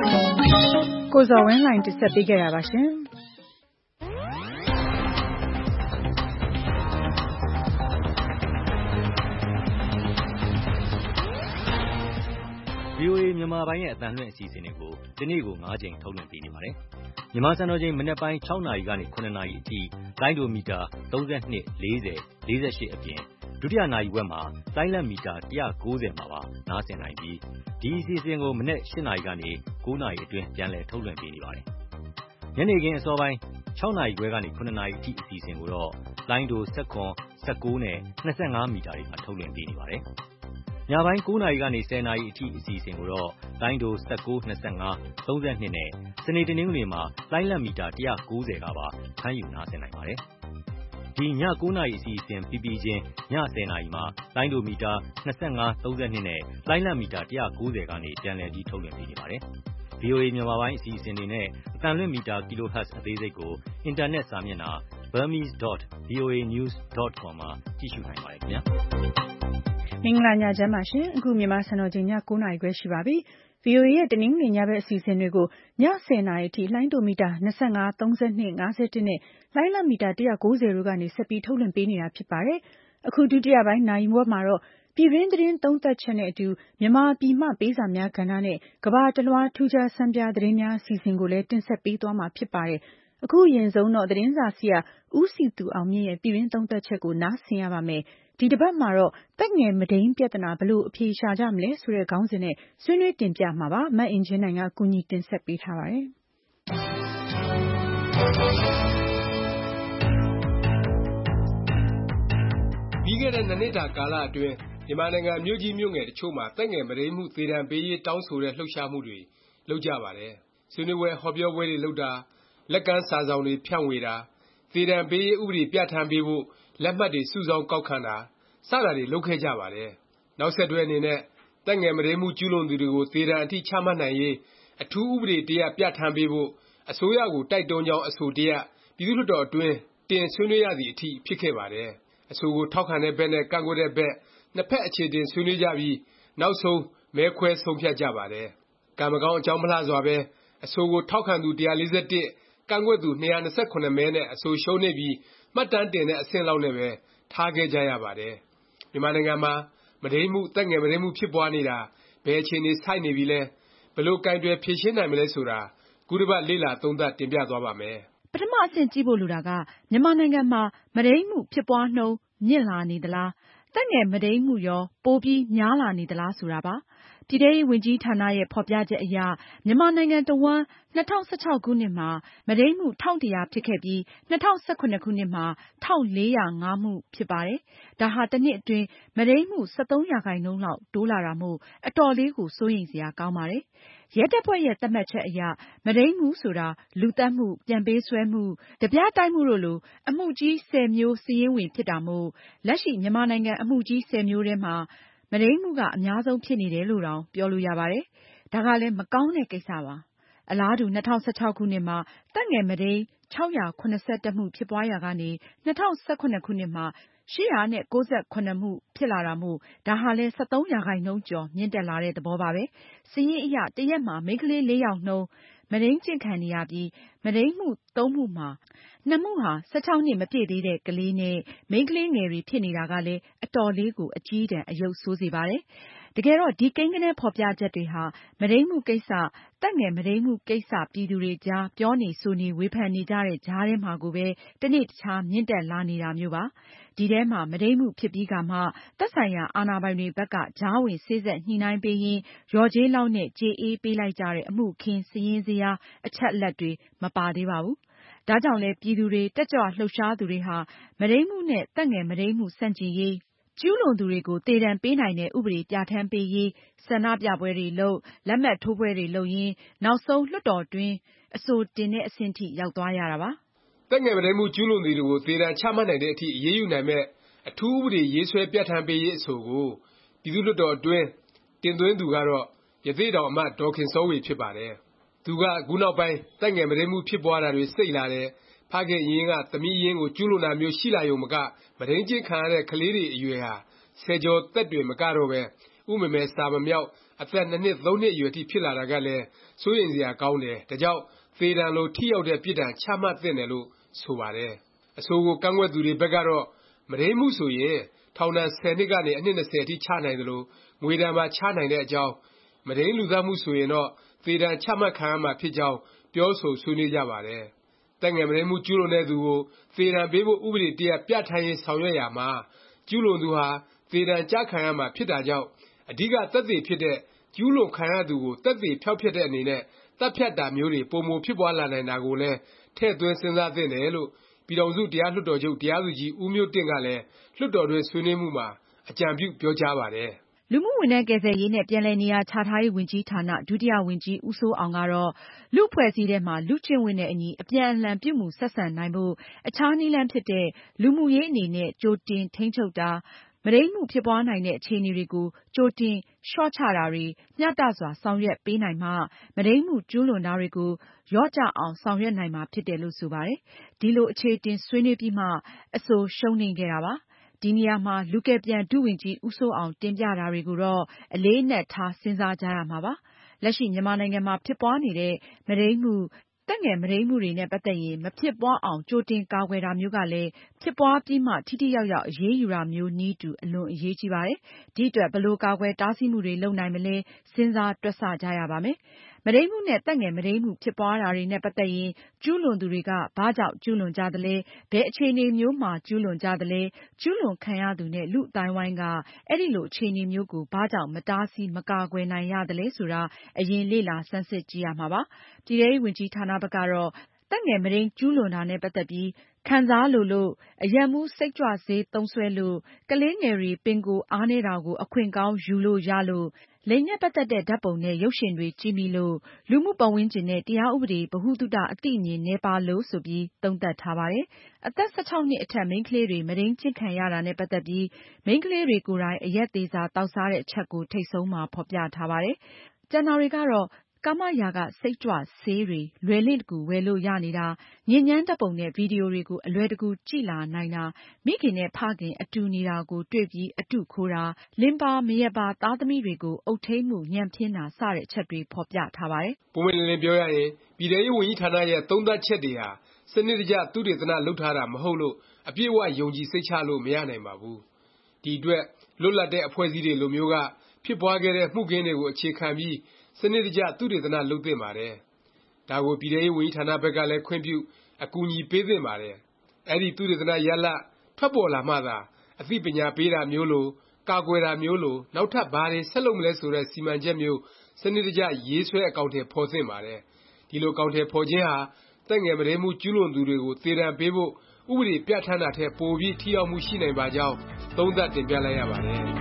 ကိုဇော်ဝင်းလှိုင်တင်ဆက်ပေးခဲ့တာပါရှင်။ V O A မြန်မာပိုင်းရဲ့အသံလွှင့်အစီအစဉ်တွေကိုဒီနေ့ကို၅ကြိမ်ထုတ်လွှင့်ပေးနေပါတယ်။မြန်မာစံတော်ချိန်မနက်ပိုင်း၆နာရီကနေ၇နာရီအထိလိုင်းဒိုမီတာ၃၂ ၄၀ ၄၈အပြင်ဒုတိယနာရီဝက်မှာလိုင်းလံမီတာ၁၉၀မှာပါနားဆင်နိုင်ပြီးဒီအစီအစဉ်ကိုမနက်၈နာရီကနေ၉နာရီအတွင်းပြန်လည်ထုတ်လွှင့်ပေးနေပါတယ်။ညနေခင်းအစောပိုင်း၆နာရီခွဲကနေ၇နာရီအထိအစီအစဉ်ကိုတော့လိုင်းဒို၁၇ ၁၉နဲ့၂၅မီတာတွေမှာထုတ်လွှင့်ပေးနေပါတယ်။ညပိုင်း၉နာရီကနေ၁၀နာရီအထိအစီအစဉ်ကိုတော့လိုင်းဒို၁၉ ၂၅ ၃၂နဲ့စနေတနင်္ဂနွေမှာလိုင်းလံမီတာ၁၉၀ကပါဖမ်းယူနားဆင်နိုင်ပါတယ်။ဒီည၉နာရီအစီအစဉ်ပြီးပြီးချင်းည၁၀နာရီမှာလိုင်းဒိုမီတာ၂၅ ၃၂နဲ့လိုင်းလံမီတာ၁၉၀ကနေပြန်လည်ပြီးထုတ်လွှင့်ပေးနေပါတယ်။ V O A မြန်မာပိုင်းအစီအစဉ်တွေနဲ့အသံလွှင့်မီတာ kilohertz အသေးစိတ်ကိုအင်တာနက်စာမျက်နှာ burmese dot v o a news dot com မှာကြည့်ရှုနိုင်ပါတယ်ခင်ဗျာမင်္ဂလာညချမ်းပါရှင်အခုမြန်မာစံတော်ချိန်ည၉နာရီခွဲရှိပါပြီ။ V O A ရဲ့တနင်္ဂနွေညဘက်အစီအစဉ်တွေကိုည၁၀နာရီအထိလိုင်းဒိုမီတာ၂၅ ၃၂ ၅၁နဲ့လိုင်းလံမီတာ၁၉၀တို့ကနေဆက်ပြီးထုတ်လွှင့်ပေးနေတာဖြစ်ပါတယ်။အခုဒုတိယပိုင်းနာရီဝက်မှာတော့ပြည်တွင်းသတင်းသုံးသပ်ချက်နဲ့အတူမြန်မာပြည်မှပေးစာများကဏ္ဍနဲ့ကမ္ဘာတလွှားထူးခြားဆန်းပြသတင်းများအစီအစဉ်ကိုလည်းတင်ဆက်ပေးသွားမှာဖြစ်ပါတယ်။အခုအရင်ဆုံးတော့သတင်းစာဆရာဦးစည်သူအောင်မြင့်ရဲ့ပြည်တွင်းသုံးသပ်ချက်ကိုနားဆင်ရပါမယ်။ဒီတစ်ပတ်မှာတော့သက်ငယ်မဒိမ်းပြဿနာဘယ်လိုအဖြေရှာကြမလဲဆိုတဲ့ခေါင်းစဉ်နဲ့ဆွေးနွေးတင်ပြမှာပါ။မအင်ကြင်းနိုင်ကကူညီတင်ဆက်ပေးထားပါတယ်။ပြီးခဲ့တဲ့နှစ်နှစ်တာကာလအတွင်းမြန်မာနိုင်ငံမြို့ကြီးမြို့ငယ်တချို့မှာသက်ငယ်မဒိမ်းမှုသေဒဏ်ပေးရေးတောင်းဆိုတဲ့လှုပ်ရှားမှုတွေလုပ်ကြပါတယ်။ဆွေးနွေးပွဲဟောပြောပွဲတွေလုပ်တာလက်ကမ်းစာစောင်တွေဖြန့်ဝေတာသေဒဏ်ပေးရေးဥပဒေပြဌာန်းပေးဖို့လက်မှတ်တွေစုဆောင်းကောက်ခံတာစတာတွေလုပ်ခဲ့ကြပါတယ်။နောက်ဆက်တွဲအနေနဲ့သက်ငယ်မဒိမ်းမှုကျူးလွန်သူတွေကိုသေဒဏ်အထိချမှတ်နိုင်ရေးအထူးဥပဒေတစ်ရပ်ပြဌာန်းပေးဖို့အစိုးရကိုတိုက်တွန်းကြောင်းအဆိုတစ်ရပ်ပြည်သူ့လွှတ်တော်အတွင်းတင်ဆွေးနွေးရသည်အထိဖြစ်ခဲ့ပါတယ်။အဆိုကိုထောက်ခံတဲ့ဘက်နဲ့ကန့်ကွက်တဲ့ဘက်နှစ်ဖက်အခြေတင်ဆွေးနွေးကြပြီးနောက်ဆုံးမဲခွဲဆုံးဖြတ်ကြပါတယ်။ကံမကောင်းအကြောင်းမလှစွာပဲအဆိုကိုထောက်ခံသူ၁၄၁ကန့်ကွက်သူ၂၂၇မဲနဲ့အဆိုရှုံးနိမ့်ပြီးမှတ်တမ်းတင်တဲ့အဆင့်လောက်နဲ့ပဲထားခဲ့ကြရပါတယ်။မြန်မာနိုင်ငံမှာမဒိမ်းမှုသက်ငယ်မဒိမ်းမှုဖြစ်ပွားနေတာဘယ်အခြေအနေဆိုက်နေပြီလဲဘယ်လိုကိုင်တွယ်ဖြေရှင်းနိုင်မလဲဆိုတာခုတစ်ပတ်လေ့လာသုံးသပ်တင်ပြသွားပါမယ်။ပထမအဆင့်ကြည့်ဖို့လိုတာကမြန်မာနိုင်ငံမှာမဒိမ်းမှုဖြစ်ပွားနှုန်းမြင့်လာနေသလားသက်ငယ်မဒိမ်းမှုရောပိုပြီးများလာနေသလားဆိုတာပါ။ပြည်ထဲရေးဝန်ကြီးဌာနရဲ့ဖော်ပြချက်အရမြန်မာနိုင်ငံတဝှမ်း၂၀၁၆ခုနှစ်မှာမဒိမ်းမှု၁၁၀၀ဖြစ်ခဲ့ပြီး၂၀၁၇ခုနှစ်မှာ၁၄၀၅မှုဖြစ်ပါတယ်။ဒါဟာတစ်နှစ်အတွင်းမဒိမ်းမှု၁၃ရာခိုင်နှုန်းလောက်တိုးလာတာမို့အတော်လေးကိုစိုးရိမ်စရာကောင်းပါတယ်။ရဲတပ်ဖွဲ့ရဲ့သတ်မှတ်ချက်အရမဒိမ်းမှုဆိုတာလူသတ်မှုပြန်ပေးဆွဲမှုဓပြတိုက်မှုတို့လိုအမှုကြီးဆယ်မျိုးစာရင်းဝင်ဖြစ်တာမို့လက်ရှိမြန်မာနိုင်ငံအမှုကြီးဆယ်မျိုးထဲမှာမဒိမ်းမှုကအများဆုံးဖြစ်နေတယ်လို့တောင်ပြောလို့ရပါတယ်။ဒါကလည်းမကောင်းတဲ့ကိစ္စပါ။အလားတူ၂၀၁၆ခုနှစ်မှာသက်ငယ်မဒိမ်း၆၇၁မှုဖြစ်ပွားရာကနေ၂၀၁၇ခုနှစ်မှာ၈၉၇မှုဖြစ်လာတာမို့ဒါဟာလည်း၁၃ရာခိုင်နှုန်းကျော်မြင့်တက်လာတဲ့သဘောပါပဲ။စာရင်းအရတစ်ရက်မှာမိန်းကလေးလေးယောက်နှုန်းမဒိမ်းကျင့်ခံနေရပြီးမဒိမ်းမှုသုံးမှုမှာနှစ်မှုဟာ၁၆နှစ်မပြည့်သေးတဲ့ကလေးနဲ့မိန်းကလေးငယ်တွေဖြစ်နေတာကလည်းအတော်လေးကိုအကြီးအတန်းအယုတ်ဆိုးစေပါတယ်။တကယ်တော့ဒီကိန်းဂဏန်းဖော်ပြချက်တွေဟာမဒိမ်းမှုကိစ္စသက်ငယ်မဒိမ်းမှုကိစ္စပြည်သူတွေကြားပြောနေဆိုနေဝေဖန်နေကြတဲ့ကြားထဲမှာကိုပဲတစ်နေ့တစ်ခြားမြင့်တက်လာနေတာမျိုးပါ။ဒီထဲမှာမဒိမ်းမှုဖြစ်ပြီးကမှသက်ဆိုင်ရာအာဏာပိုင်တွေဘက်ကကြားဝင်စေ့စပ်ညှိနှိုင်းပေးရင်းလျော်ကြေးလောက်နဲ့ကြေအေးပေးလိုက်ကြတဲ့အမှုအခင်းစာရင်းဇယားအချက်အလက်တွေမပါသေးပါဘူး။ဒါကြောင့်လဲပြည်သူတွေတက်ကြွလှုပ်ရှားသူတွေဟာမဒိမ်းမှုနဲ့သက်ငယ်မဒိမ်းမှုဆန့်ကျင်ရေးကျူးလွန်သူတွေကိုသေဒဏ်ပေးနိုင်တဲ့ဥပဒေပြဌာန်းပေးရေးဆန္ဒပြပွဲတွေလုပ်လက်မှတ်ထိုးပွဲတွေလုပ်ရင်းနောက်ဆုံးလွှတ်တော်တွင်းအဆိုတင်တဲ့အဆင့်ထိရောက်သွားရတာပါ။သက်ငယ်မဒိမ်းမှုကျူးလွန်သူတွေကိုသေဒဏ်ချမှတ်နိုင်တဲ့အထိအရေးယူနိုင်မဲ့အထူးဥပဒေရေးဆွဲပြဌာန်းပေးရေးအဆိုကိုပြည်သူ့လွှတ်တော်အတွင်းတင်သွင်းသူကတော့ရသေ့တောင်အမတ်ဒေါ်ခင်စောဝေဖြစ်ပါတယ်။သူကခုနောက်ပိုင်းသက်ငယ်မဒိမ်းမှုဖြစ်ပွားတာတွေစိတ်လာတယ်ဖခင်အရင်းကသမီးအရင်းကိုကျူးလွန်တာမျိုးရှိလာရုံမကမဒိမ်းကျင့်ခံရတဲ့ကလေးတွေအရွယ်ဟာဆယ်ကျော်သက်တွေမကတော့ပဲဥမမယ်စာမမြောက်အသက်နှစ်နှစ်သုံးနှစ်အရွယ်ထိဖြစ်လာတာကလည်းစိုးရိမ်စရာကောင်းတယ်ဒါကြောင့်သေဒဏ်လိုထိရောက်တဲ့ပြစ်ဒဏ်ချမှတ်သင့်တယ်လို့ဆိုပါတယ်အဆိုကိုကန့်ကွက်သူတွေဘက်ကတော့မုဒိမ်းမှုဆိုရင်ထောင်ဒဏ်ဆယ်နှစ်ကနေအနှစ်၂၀အထိချနိုင်သလိုငွေဒဏ်ပါချနိုင်တဲ့အကြောင်းမုဒိမ်းလူသတ်မှုဆိုရင်တော့သေဒဏ်ချမှတ်ခံရမှာဖြစ်ကြောင်းပြောဆိုဆွေးနွေးကြပါတယ်သက်ငယ်မုဒိမ်းမှုကျူးလွန်တဲ့သူကိုသေဒဏ်ပေးဖို့ဥပဒေတစ်ရပ်ပြဋ္ဌာန်းရေးဆောင်ရွက်ရာမှာကျူးလွန်သူဟာသေဒဏ်ကျခံရမှာဖြစ်တာကြောင့်အဓိကသက်သေဖြစ်တဲ့ကျူးလွန်ခံရသူကိုသက်သေဖျောက်ဖျက်တဲ့အနေနဲ့သတ်ဖြတ်တာမျိုးတွေပိုမိုဖြစ်ပွားလာနိုင်တာကိုလည်းထည့်သွင်းစဉ်းစားသင့်တယ်လို့ပြည်ထောင်စုတရားလွှတ်တော်ချုပ်တရားသူကြီးဦးမျိုးတင့်ကလည်းလွှတ်တော်တွင်းဆွေးနွေးမှုမှာအကြံပြုပြောကြားပါတယ်။လူမှုဝန်ထမ်းကယ်ဆယ်ရေးနဲ့ပြန်လည်နေရာချထားရေးဝန်ကြီးဌာနဒုတိယဝန်ကြီးဦးစိုးအောင်ကတော့လူ့အဖွဲ့အစည်းထဲမှာလူ့ကျင့်ဝတ်နဲ့အညီအပြန်အလှန်ပြုမှုဆက်ဆံနိုင်ဖို့အခြားနည်းလမ်းဖြစ်တဲ့လူမှုရေးအနေနဲ့ကြိုတင်ထိန်းချုပ်တာမုဒိမ်းမှုဖြစ်ပွားနိုင်တဲ့အခြေအနေတွေကိုကြိုတင်လျှော့ချတာတွေမျှတစွာဆောင်ရွက်ပေးနိုင်မှမုဒိမ်းမှုကျူးလွန်တာတွေကိုလျော့ကျအောင်ဆောင်ရွက်နိုင်မှာဖြစ်တယ်လို့ဆိုပါတယ်။ဒီလိုအခြေတင်ဆွေးနွေးပြီးမှအဆိုရှုံးနိမ့်ခဲ့တာပါ။ဒီနေရာမှာလူကယ်ပြန်ဒုဝန်ကြီးဦးစိုးအောင်တင်ပြတာတွေကိုတော့အလေးအနက်ထားစဉ်းစားကြရမှာပါ။လက်ရှိမြန်မာနိုင်ငံမှာဖြစ်ပွားနေတဲ့မုဒိမ်းမှုသက်ငယ်မုဒိမ်းမှုတွေနဲ့ပတ်သက်ရင်မဖြစ်ပွားအောင်ကြိုတင်ကာကွယ်တာမျိုးကလည်းဖြစ်ပွားပြီးမှထိထိရောက်ရောက်အရေးယူတာမျိုးနည်းတူအလွန်အရေးကြီးပါတယ်။ဒီအတွက်ဘယ်လိုကာကွယ်တားဆီးမှုတွေလုပ်နိုင်မလဲစဉ်းစားတွက်ဆကြရပါမယ်။မုဒိမ်းမှုနဲ့သက်ငယ်မုဒိမ်းမှုဖြစ်ပွားတာတွေနဲ့ပတ်သက်ရင်ကျူးလွန်သူတွေကဘာကြောင့်ကျူးလွန်ကြသလဲဘယ်အခြေအနေမျိုးမှာကျူးလွန်ကြသလဲကျူးလွန်ခံရသူနဲ့လူ့အသိုင်းအဝိုင်းကအဲဒီလိုအခြေအနေမျိုးကိုဘာကြောင့်မတားဆီးမကာကွယ်နိုင်ရသလဲဆိုတာအရင်လေ့လာဆန်းစစ်ကြည့်ရမှာပါ။ပြည်ထဲရေးဝန်ကြီးဌာနဘက်ကတော့သက်ငယ်မုဒိမ်းကျူးလွန်တာနဲ့ပတ်သက်ပြီးခံစားလိုလို့အရက်မူးစိတ်ကြွဆေးသုံးစွဲလို့ကလေးငယ်တွေပင်ကိုယ်အားနည်းတာကိုအခွင့်ကောင်းယူလို့ရလို့လိင်နဲ့ပတ်သက်တဲ့ဓာတ်ပုံနဲ့ရုပ်ရှင်တွေကြည့်မိလို့လူမှုပတ်ဝန်းကျင်နဲ့တရားဥပဒေဗဟုသုတအသိအမြင်နည်းပါးလို့ဆိုပြီးသုံးသပ်ထားပါတယ်။အသက်၁၆နှစ်အထက်မိန်းကလေးတွေမုဒိမ်းကျင့်ခံရတာနဲ့ပတ်သက်ပြီးမိန်းကလေးတွေကိုယ်တိုင်အရက်သေစာသောက်စားတဲ့အချက်ကိုထိပ်ဆုံးမှာဖော်ပြထားပါတယ်။ကျန်တာတွေကတော့ကာမရာဂစိတ်ကြွဆေးတွေလွယ်လင့်တကူဝယ်လို့ရနေတာညစ်ညမ်းဓာတ်ပုံနဲ့ဗီဒီယိုတွေကိုအလွယ်တကူကြည့်လာနိုင်တာမိခင်နဲ့ဖခင်အတူနေတာကိုတွေ့ပြီးအတုခိုးတာလင်ပါမယားပါသားသမီးတွေကိုအုပ်ထိမ်းမှုညံ့ဖျင်းတာစတဲ့အချက်တွေဖော်ပြထားပါတယ်။ပွင့်ပွင့်လင်းလင်းပြောရရင်ပြည်ထဲရေးဝန်ကြီးဌာနရဲ့သုံးသပ်ချက်တွေဟာစနစ်တကျသုတေသနလုပ်ထားတာမဟုတ်လို့အပြည့်အဝယုံကြည်စိတ်ချလို့မရနိုင်ပါဘူး။ဒီအတွက်လွတ်လပ်တဲ့အဖွဲ့အစည်းတွေလိုမျိုးကဖြစ်ပွားခဲ့တဲ့မှုခင်းတွေကိုအခြေခံပြီးစနစ်တကျသုတေသနလုပ်သင့်ပါတယ်။ဒါကိုပြည်ထဲရေးဝန်ကြီးဌာနဘက်ကလည်းခွင့်ပြုအကူအညီပေးသင့်ပါတယ်။အဲဒီသုတေသနရလဒ်ထွက်ပေါ်လာမှသာအသိပညာပေးတာမျိုးလိုကာကွယ်တာမျိုးလိုနောက်ထပ်ဘာတွေဆက်လုပ်မလဲဆိုတဲ့စီမံချက်မျိုးစနစ်တကျရေးဆွဲအကောင်အထည်ဖော်သင့်ပါတယ်။ဒီလိုအကောင်အထည်ဖော်ခြင်းဟာသက်ငယ်မုဒိမ်းမှုကျူးလွန်သူတွေကိုသေဒဏ်ပေးဖို့ဥပဒေပြဋ္ဌာန်းတာထက်ပိုပြီးထိရောက်မှုရှိနိုင်ပါကြောင်းသုံးသပ်တင်ပြလိုက်ရပါတယ်။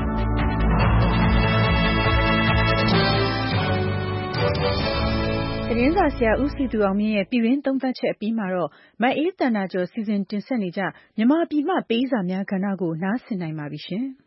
သတင်းစာဆရာဦးစည်သူအောင်မြင့်ရဲ့ပြည်တွင်းသုံးသပ်ချက်အပြီးမှာတော့မအေးသန္တာကျော်စီစဉ်တင်ဆက်နေကြမြန်မာပြည်မှပေးစာများကဏ္ဍကိုနားဆင်နိုင်ပါပြီရှင်။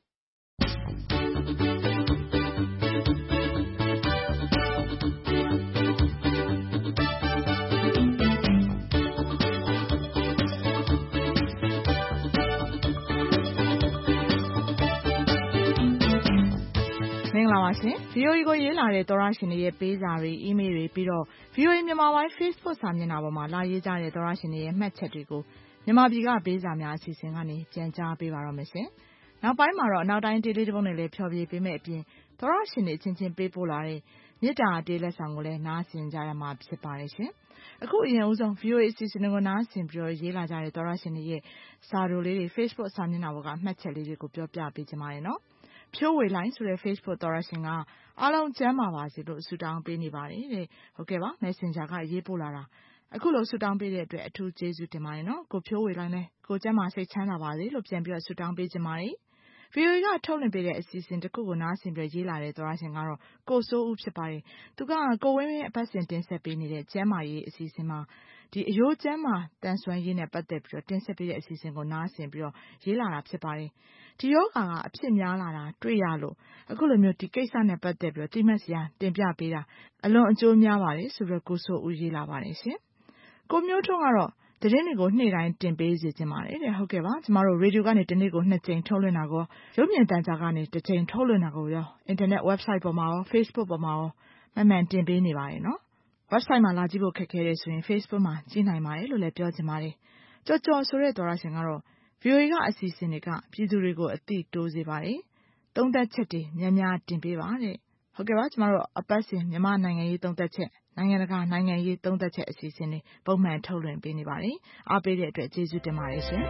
မင်္ဂလာပါရှင်။ ဗွီအိုအေကိုရေးလာတဲ့သောတရှင်တွေရဲ့ပေးစာတွေအီးမေးလ်တွေပြီးတော့ ဗွီအိုအေမြန်မာပိုင်း Facebook စာမျက်နှာပေါ်မှာလာရေးကြတဲ့သောတရှင်တွေရဲ့မှတ်ချက်တွေကိုမြန်မာပြည်ကပေးစာများအစီအစဉ်ကနေပြန်ကြားပေးပါတော့မယ်ရှင်။နောက်ပိုင်းမှာတော့အနောက်တိုင်းဒေသတစ်ပုဒ်နဲ့လည်းဖျော်ဖြေပေးမယ့်အပြင်သောတရှင်တွေချင်းချင်းပေးပို့လာတဲ့မေတ္တာအတေးလက်ဆောင်ကိုလည်းနားဆင်ကြရမှာဖြစ်ပါတယ်ရှင်။အခုအရင်ဦးဆုံး ဗွီအိုအေအစီအစဉ်တွေကိုနားဆင်ပြီးတော့ရေးလာကြတဲ့သောတရှင်တွေရဲ့စာတို့လေးတွေ Facebook စာမျက်နှာပေါ်ကမှတ်ချက်လေးတွေကိုပြောပြပေးချင်ပါတယ်နော်။ဖြိုးဝေလိုင်းဆိုတဲ့ Facebook သောတရှင်ကအားလုံးကျမ်းမာပါစေလို့ဆုတောင်းပေးနေပါတယ်တဲ့။ဟုတ်ကဲ့ပါ Messenger ကရေးပို့လာတာအခုလိုဆုတောင်းပေးတဲ့အတွက်အထူးကျေးဇူးတင်ပါတယ်နော်။ကိုဖြိုးဝေလိုင်းလည်းကိုကျမ်းမာစိတ်ချမ်းသာပါစေလို့ပြန်ပြီးတော့ဆုတောင်းပေးချင်ပါတယ်။ ဗွီအိုအေကထုတ်လွှင့်ပေးတဲ့အစီအစဉ်တစ်ခုကိုနားဆင်ပြီးရေးလာတဲ့သောတရှင်ကတော့ကိုစိုးဦးဖြစ်ပါတယ်။သူကကိုဝင်းဝင်းအပတ်စဉ်တင်ဆက်ပေးနေတဲ့ကျမ်းမာရေးအစီအစဉ်မှာဒီအယိုးကျမ်းမာတန်ဆွမ်းရေးနဲ့ပတ်သက်ပြီးတော့တင်ဆက်ပေးတဲ့အစီအစဉ်ကိုနားဆင်ပြီးတော့ရေးလာတာဖြစ်ပါတယ်။ဒီယောဂါကအဖြစ်များလာတာတွေ့ရလို့အခုလိုမျိုးဒီကိစ္စနဲ့ပတ်သက်ပြီးတော့တိမှတ်စရာတင်ပြပေးတာအလွန်အကျိုးများပါတယ်ဆိုပြီးတော့ကိုစိုးဦးရေးလာပါတယ်ရှင်။ကိုမျိုးထွန်းကတော့သတင်းတွေကိုနေ့တိုင်းတင်ပေးစေချင်ပါတယ်တဲ့ဟုတ်ကဲ့ပါကျမတို့ရေဒီယိုကနေတနေ့ကိုနှစ်ကြိမ်ထုတ်လွှင့်တာကိုရုပ်မြင်သံကြားကနေတစ်ကြိမ်ထုတ်လွှင့်တာကိုရောအင်တာနက် website ပေါ်မှာရော Facebook ပေါ်မှာရောမှန်မှန်တင်ပေးနေပါတယ်နော် website မှာလာကြည့်ဖို့ခက်ခဲတယ်ဆိုရင် Facebook မှာကြည့်နိုင်ပါတယ်လို့လည်းပြောချင်ပါတယ်ကြော်ကြော်ဆိုတဲ့သောရရှင်ကတော့ ဗီအိုအေ ကအစီအစဉ်တွေကပြည်သူတွေကိုအသိတိုးစေပါတယ်သုံးသက်ချက်တွေများများတင်ပေးပါတဲ့ဟုတ်ကဲ့ပါကျမတို့အပတ်စဉ်မြန်မာနိုင်ငံရေးသုံးသက်ချက်နိုင်ငံတကာနိုင်ငံရေးသုံးသက်ချက်အစီအစဉ်တွေပုံမှန်ထုတ်လွှင့်ပေးနေပါတယ်အားပေးတဲ့အတွက်ကျေးဇူးတင်ပါတယ်ရှင်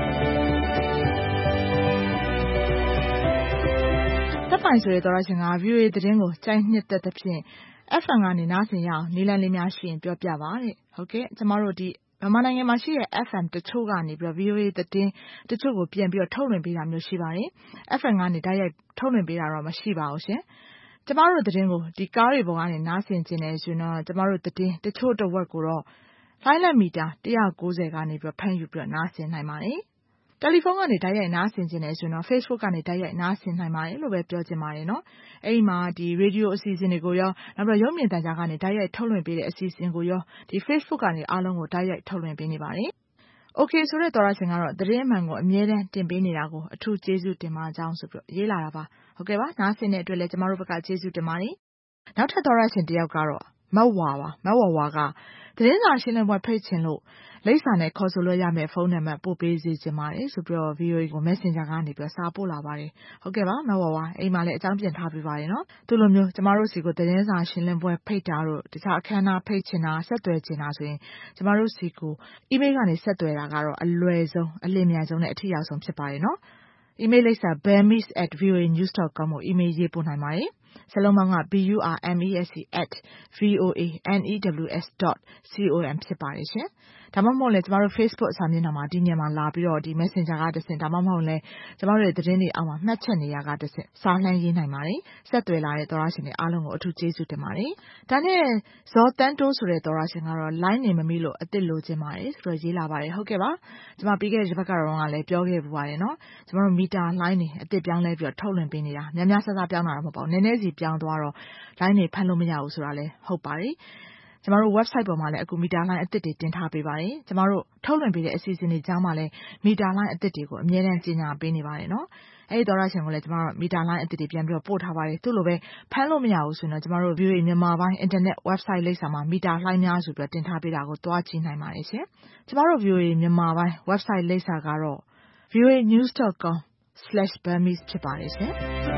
တပ်ပိုင်ဆိုတဲ့သောရရှင်က ဗီအိုအေ သတင်းကိုကြိုက်နှစ်သက်သဖြင့် F M ကနေနားဆင်ရအောင်နည်းလမ်းလေးများရှိရင်ပြောပြပါတဲ့ဟုတ်ကဲ့ကျမတို့ဒီမြန်မာနိုင်ငံမှာရှိတဲ့ F M တချို့ကနေပြီးတော့ ဗီအိုအေ သတင်းတချို့ကိုပြန်ပြီးတော့ထုတ်လွှင့်ပေးတာမျိုးရှိပါတယ် F M ကနေတိုက်ရိုက်ထုတ်လွှင့်ပေးတာတော့မရှိပါဘူးရှင်ကျမတို့သတင်းကိုဒီကားတွေပေါ်ကနေနားဆင်ကြတယ်ဆိုတော့ကျမတို့သတင်းတချို့တစ်ဝက်ကိုတော့လိုင်းလက်မီတာone ninetyကနေပြီးတော့ဖမ်းယူပြီးတော့နားဆင်နိုင်ပါတယ်တယ်လီဖုန်းကနေတိုက်ရိုက်နားဆင်ကြတယ်ဆိုတော့ Facebook ကနေတိုက်ရိုက်နားဆင်နိုင်ပါတယ်လို့ပဲပြောချင်ပါတယ်နော်အဲ့ဒီမှာဒီရေဒီယိုအစီအစဉ်တွေကိုရောနောက်ပြီးရုပ်မြင်သံကြားကနေတိုက်ရိုက်ထုတ်လွှင့်ပေးတဲ့အစီအစဉ်ကိုရောဒီ Facebook ကနေအားလုံးကိုတိုက်ရိုက်ထုတ်လွှင့်ပေးနေပါတယ်โอเคဆိုတဲ့သောရရှင်ကတော့သတင်းအမှန်ကိုအမြဲတမ်းတင်ပေးနေတာကိုအထူးကျေးဇူးတင်ပါကြောင်းဆိုပြီးရေးလာတာပါဟုတ်ကဲ့ပါနားဆင်တဲ့အတွက်လည်းကျမတို့ဘက်ကကျေးဇူးတင်ပါတယ်နောက်ထပ်သောရရှင်တယောက်ကတော့မတ်ဝါပါမတ်ဝါဝါကသတင်းစာရှင်းလင်းပွဲဖိတ်ချင်လို့လိပ်စာနဲ့ခေါ်ဆိုလို့ရမယ့်ဖုန်းနံပါတ်ပို့ပေးစီချင်ပါတယ်ဆိုပြီးတော့ ဗီအိုအေ ကို Messenger ကနေပြီးစာပို့လာပါတယ်ဟုတ်ကဲ့ပါမတ်ဝါဝါအိမ်မှာလည်းအကြောင်းပြန်ထားပေးပါတယ်နော်သူလိုမျိုးကျမတို့စီကိုသတင်းစာရှင်းလင်းပွဲဖိတ်တာတို့တခြားအခမ်းအနားဖိတ်ချင်တာဆက်သွယ်ချင်တာဆိုရင်ကျမတို့စီကို email ကနေဆက်သွယ်တာကတော့အလွယ်ဆုံးအလင်းမြန်ဆုံးနဲ့အထိရောက်ဆုံးဖြစ်ပါတယ်နော် email လိပ်စာ burmese at v o a news dot com ကို email ရေးပို့နိုင်ပါတယ်စလုံးပေါင်းက b u r m e s e at v o a news dot com ဖြစ်ပါတယ်ရှင်ဒါမှမဟုတ်လည်းကျမတို့ Facebook အစာမျက်နှာမှာဒီညမှာလာပြီးတော့ဒီ Messenger ကတဆင့်ဒါမှမဟုတ်လည်းကျမတို့ရဲ့သတင်းတွေအောက်မှာမှတ်ချက်နေရာကတဆင့်စာလှမ်းရေးနိုင်ပါတယ်ဆက်သွယ်လာတဲ့သောရရှင်တွေအားလုံးကိုအထူးကျေးဇူးတင်ပါတယ်ဒါနဲ့ဇော်တန်းတိုးဆိုတဲ့သောရရှင်ကတော့ line နေမမိလို့အသစ်လိုချင်ပါတယ်ဆိုတော့ရေးလာပါတယ်ဟုတ်ကဲ့ပါကျမပြီးခဲ့တဲ့တစ်ပတ်ကတော့လည်းပြောခဲ့ပူပါတယ်နော်ကျမတို့မီတာ line နေအသစ်ပြောင်းလဲပြီးတော့ထုတ်လွှင့်ပေးနေတာများများဆဆပြောင်းတာတော့မဟုတ်ပါဘူးနည်းနည်းစီပြောင်းသွားတော့ line နေဖမ်းလို့မရဘူးဆိုတာလည်းဟုတ်ပါတယ်ကျမတို့ website ပေါ်မှာလည်းအခုမီတာ line အသစ်တွေတင်ထားပေးပါတယ်ကျမတို့ထုတ်လွှင့်ပေးတဲ့အစီအစဉ်တွေကြားမှာလည်းမီတာ line အသစ်တွေကိုအမြဲတမ်းကြီးညာပေးနေပါတယ်နော်အဲ့ဒီသောရရှင်ကိုလည်းကျမတို့မီတာ line အသစ်တွေပြန်ပြီးတော့ပို့ထားပါတယ်သူ့လိုပဲဖမ်းလို့မရဘူးဆိုတော့ကျမတို့ ဗီအိုအေ မြန်မာပိုင်း internet website လိပ်စာမှာမီတာ line များဆိုပြီးတော့တင်ထားပေးတာကိုတွားကြည့်နိုင်ပါတယ်ရှင်ကျမတို့ ဗီအိုအေ မြန်မာပိုင်း website လိပ်စာကတော့ v o a news dot com slash burmese ဖြစ်ပါတယ်ရှင်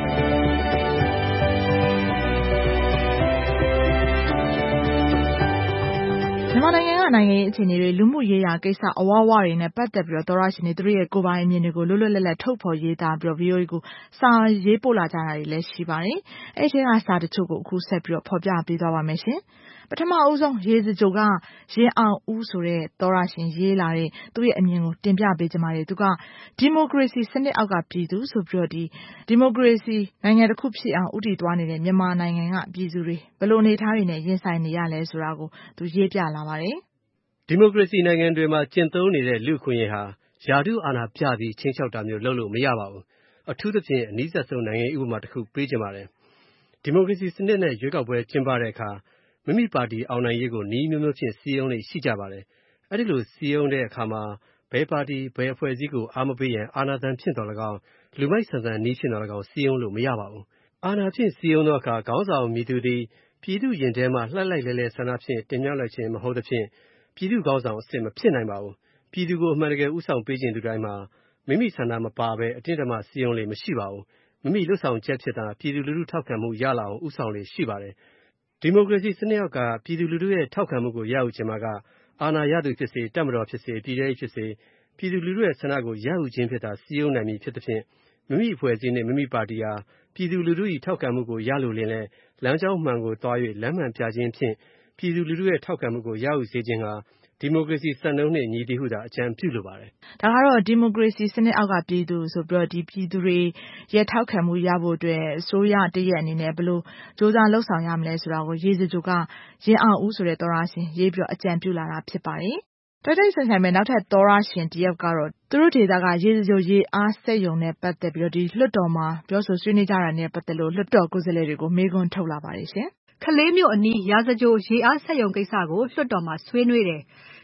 မြန်မာနိုင်ငံကနိုင်ငံရေးအခြေအနေတွေလူမှုရေးရာကိစ္စအဝဝတွေနဲ့ပတ်သက်ပြီးတော့သောရရှင်တွေသူတို့ရဲ့ကိုယ်ပိုင်အမြင်တွေကိုလွတ်လွတ်လပ်လပ်ထုတ်ဖော်ရေးသားပြီးတော့ ဗီအိုအေ ကိုစာရေးပို့လာကြတာတွေလည်းရှိပါတယ်။အဲ့ဒီကစာတချို့ကိုအခုဆက်ပြီးတော့ဖော်ပြပေးသွားပါမယ်ရှင်။ပထမအဦးဆုံးရေစကြိုကရင်အောင်ဦးဆိုတဲ့သောရရှင်ရေးလာတဲ့သူ့ရဲ့အမြင်ကိုတင်ပြပေးကြပါမယ်။သူကဒီမိုကရေစီစနစ်အောက်ကပြည်သူဆိုပြီးတော့ဒီဒီမိုကရေစီနိုင်ငံတစ်ခုဖြစ်အောင်ဦးတည်သွားနေတဲ့မြန်မာနိုင်ငံကပြည်သူတွေဘယ်လိုအနေအထားတွေနဲ့ရင်ဆိုင်နေရလဲဆိုတာကိုသူရေးပြလာပါတယ်ဒီမိုကရေစီနိုင်ငံတွေမှာကျင့်သုံးနေတဲ့လူခွင့်ရေးဟာယာတုအာဏာပြပြီးချင်းချောက်တာမျိုးလုပ်လို့မရပါဘူးအထူးသဖြင့်အနည်းဆက်ဆုံးနိုင်ငံဥပမာတစ်ခုပေးချင်ပါတယ်ဒီမိုကရေစီစနစ်နဲ့ရွေးကောက်ပွဲကျင်းပတဲ့အခါမိမိပါတီအောင်နိုင်ရေးကိုနှီးမျိုးမျိုးဖြင့်စီယုံနေရှိကြပါတယ်အဲ့ဒီလိုစီယုံတဲ့အခါမှာဘယ်ပါတီဘယ်အဖွဲ့အစည်းကိုအားမပေးရင်အာဏာသံဖြင့်တော်၎င်းလူမိုက်ဆန်ဆန်နှီးဖြင့်တော်၎င်းစီယုံလို့မရပါဘူးအာဏာဖြင့်စီယုံသောအခါခေါင်းဆောင်မြည်သူသည်ပြည်သူရင်ထဲမှာလှက်လိုက်လဲလဲဆန္ဒဖြင့်တင်မြှောက်လိုက်ခြင်းမဟုတ်သဖြင့်ပြည်သူကောင်းဆောင်အစစ်မဖြစ်နိုင်ပါဘူးပြည်သူကိုအမှန်တကယ်ဥဆောင်ပေးခြင်းသူတိုင်းမှာမိမိဆန္ဒမပါဘဲအတင်းတမစီယုံလေမရှိပါဘူးမိမိလွတ်ဆောင်ချက်ဖြစ်တာပြည်သူလူထုထောက်ခံမှုရလာအောင်ဥဆောင်လေရှိပါတယ်ဒီမိုကရေစီစနစ်အောက်ကပြည်သူလူထုရဲ့ထောက်ခံမှုကိုရယူခြင်းမှာကအာဏာရသူဖြစ်စေတပ်မတော်ဖြစ်စေပြည်ထောင်စုဖြစ်စေပြည်သူလူထုရဲ့ဆန္ဒကိုရယူခြင်းဖြစ်တာစီယုံနိုင်ပြီဖြစ်သဖြင့်မိမိအဖွဲ့အစည်းနဲ့မိမိပါတီဟာပြည်သူလူထု၏ထောက်ခံမှုကိုရလို့လင်းလဲလမ်းကြောင်းမှန်ကိုတွား၍လမ်းမှန်ပြခြင်းဖြင့်ပြည်သူလူထုရဲ့ထောက်ခံမှုကိုရယူစေခြင်းဟာဒီမိုကရေစီစံနှုန်းနဲ့ညီတည်ဟုသာအကြံပြုလိုပါတယ်။ဒါကတော့ဒီမိုကရေစီစနစ်အောက်ကပြည်သူဆိုပြီးတော့ဒီပြည်သူတွေရဲ့ထောက်ခံမှုရဖို့အတွက်အစိုးရတရက်အနေနဲ့ဘယ်လိုစ조사လှုပ်ဆောင်ရမလဲဆိုတာကိုရေစကြိုကရင်အောင်ဦးဆိုတဲ့သောရရှင်ရေးပြီးတော့အကြံပြုလာတာဖြစ်ပါတယ်။တိုက်တိုက်ဆိုင်ဆိုင်ပဲနောက်ထပ်သောရရှင်တယောက်ကတော့သူတို့ဒေသကရေစကြိုရေအားစက်ရုံနဲ့ပတ်သက်ပြီးတော့ဒီလွှတ်တော်မှာပြောဆိုဆွေးနွေးကြတာနဲ့ပတ်သက်လို့လွှတ်တော်ကိုယ်စားလှယ်တွေကိုမေးခွန်းထုတ်လာပါတယ်ရှင်။ကလေးမြို့အနီးရာဇကြိုရေအားစက်ရုံကိစ္စကိုလွှတ်တော်မှာဆွေးနွေးတယ်။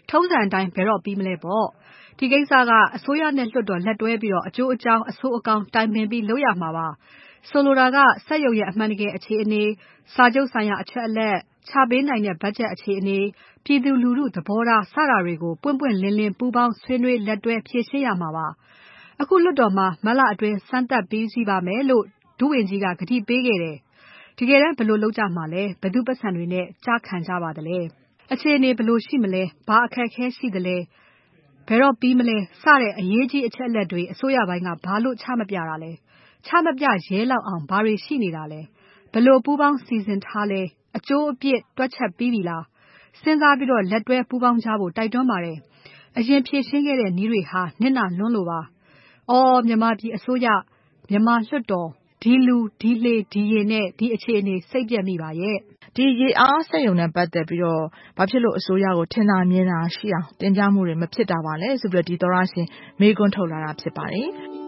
ထုံးစံအတိုင်းဘယ်တော့ပြီးမလဲပေါ့ဒီကိစ္စကအစိုးရနဲ့လွှတ်တော်လက်တွဲပြီးတော့အကျိုးအကြောင်းအဆိုးအကောင်းတိုင်ပင်ပြီးလုပ်ရမှာပါဆိုလိုတာကစက်ရုံရဲ့အမှန်တကယ်အခြေအနေစာချုပ်ဆိုင်ရာအချက်အလက်ချပေးနိုင်တဲ့ဘတ်ဂျက်အခြေအနေပြည်သူလူထုသဘောထားစတာတွေကိုပွင့်ပွင့်လင်းလင်းပူးပေါင်းဆွေးနွေးလက်တွဲဖြေရှင်းရမှာပါအခုလွှတ်တော်မှာမလအတွင်းစမ်းသပ်ပြီးစီးပါမယ်လို့ဒုဝန်ကြီးကကတိပေးခဲ့တယ်တကယ်တမ်းဘယ်လိုလုပ်ကြမှာလဲဘယ်သူပတ်စံတွေနဲ့ကြားခံကြပါသလဲအခြေအနေဘယ်လိုရှိမလဲဘာအခက်အခဲရှိသလဲဘယ်တော့ပြီးမလဲစတဲ့အရေးကြီးအချက်အလက်တွေအစိုးရပိုင်းကဘာလို့ချမပြတာလဲချမပြရဲလောက်အောင်ဘာတွေရှိနေတာလဲဘယ်လိုပူးပေါင်းစီစဉ်ထားလဲအကျိုးအပြစ်တွက်ချက်ပြီးပြီလားစဉ်းစားပြီးတော့လက်တွဲပူးပေါင်းကြဖို့တိုက်တွန်းပါတယ်အရင်ဖြည့်ရှင်းခဲ့တဲ့နည်းတွေဟာနစ်နာလွန်းလို့ပါအော်မြန်မာပြည်အစိုးရမြန်မာလွှတ်တော်ဒီလူဒီလေဒီရေနဲ့ဒီအခြေအနေစိတ်ပြက်မိပါရဲ့ဒီရေအားစက်ရုံနဲ့ပတ်သက်ပြီးတော့ဘာဖြစ်လို့အစိုးရကိုထင်သာမြင်သာရှိအောင်တင်ပြမှုတွေမဖြစ်တာပါလဲဆိုပြီးတော့ဒီသောရရှင်မေးခွန်းထုတ်လာတာဖြစ်ပါတယ်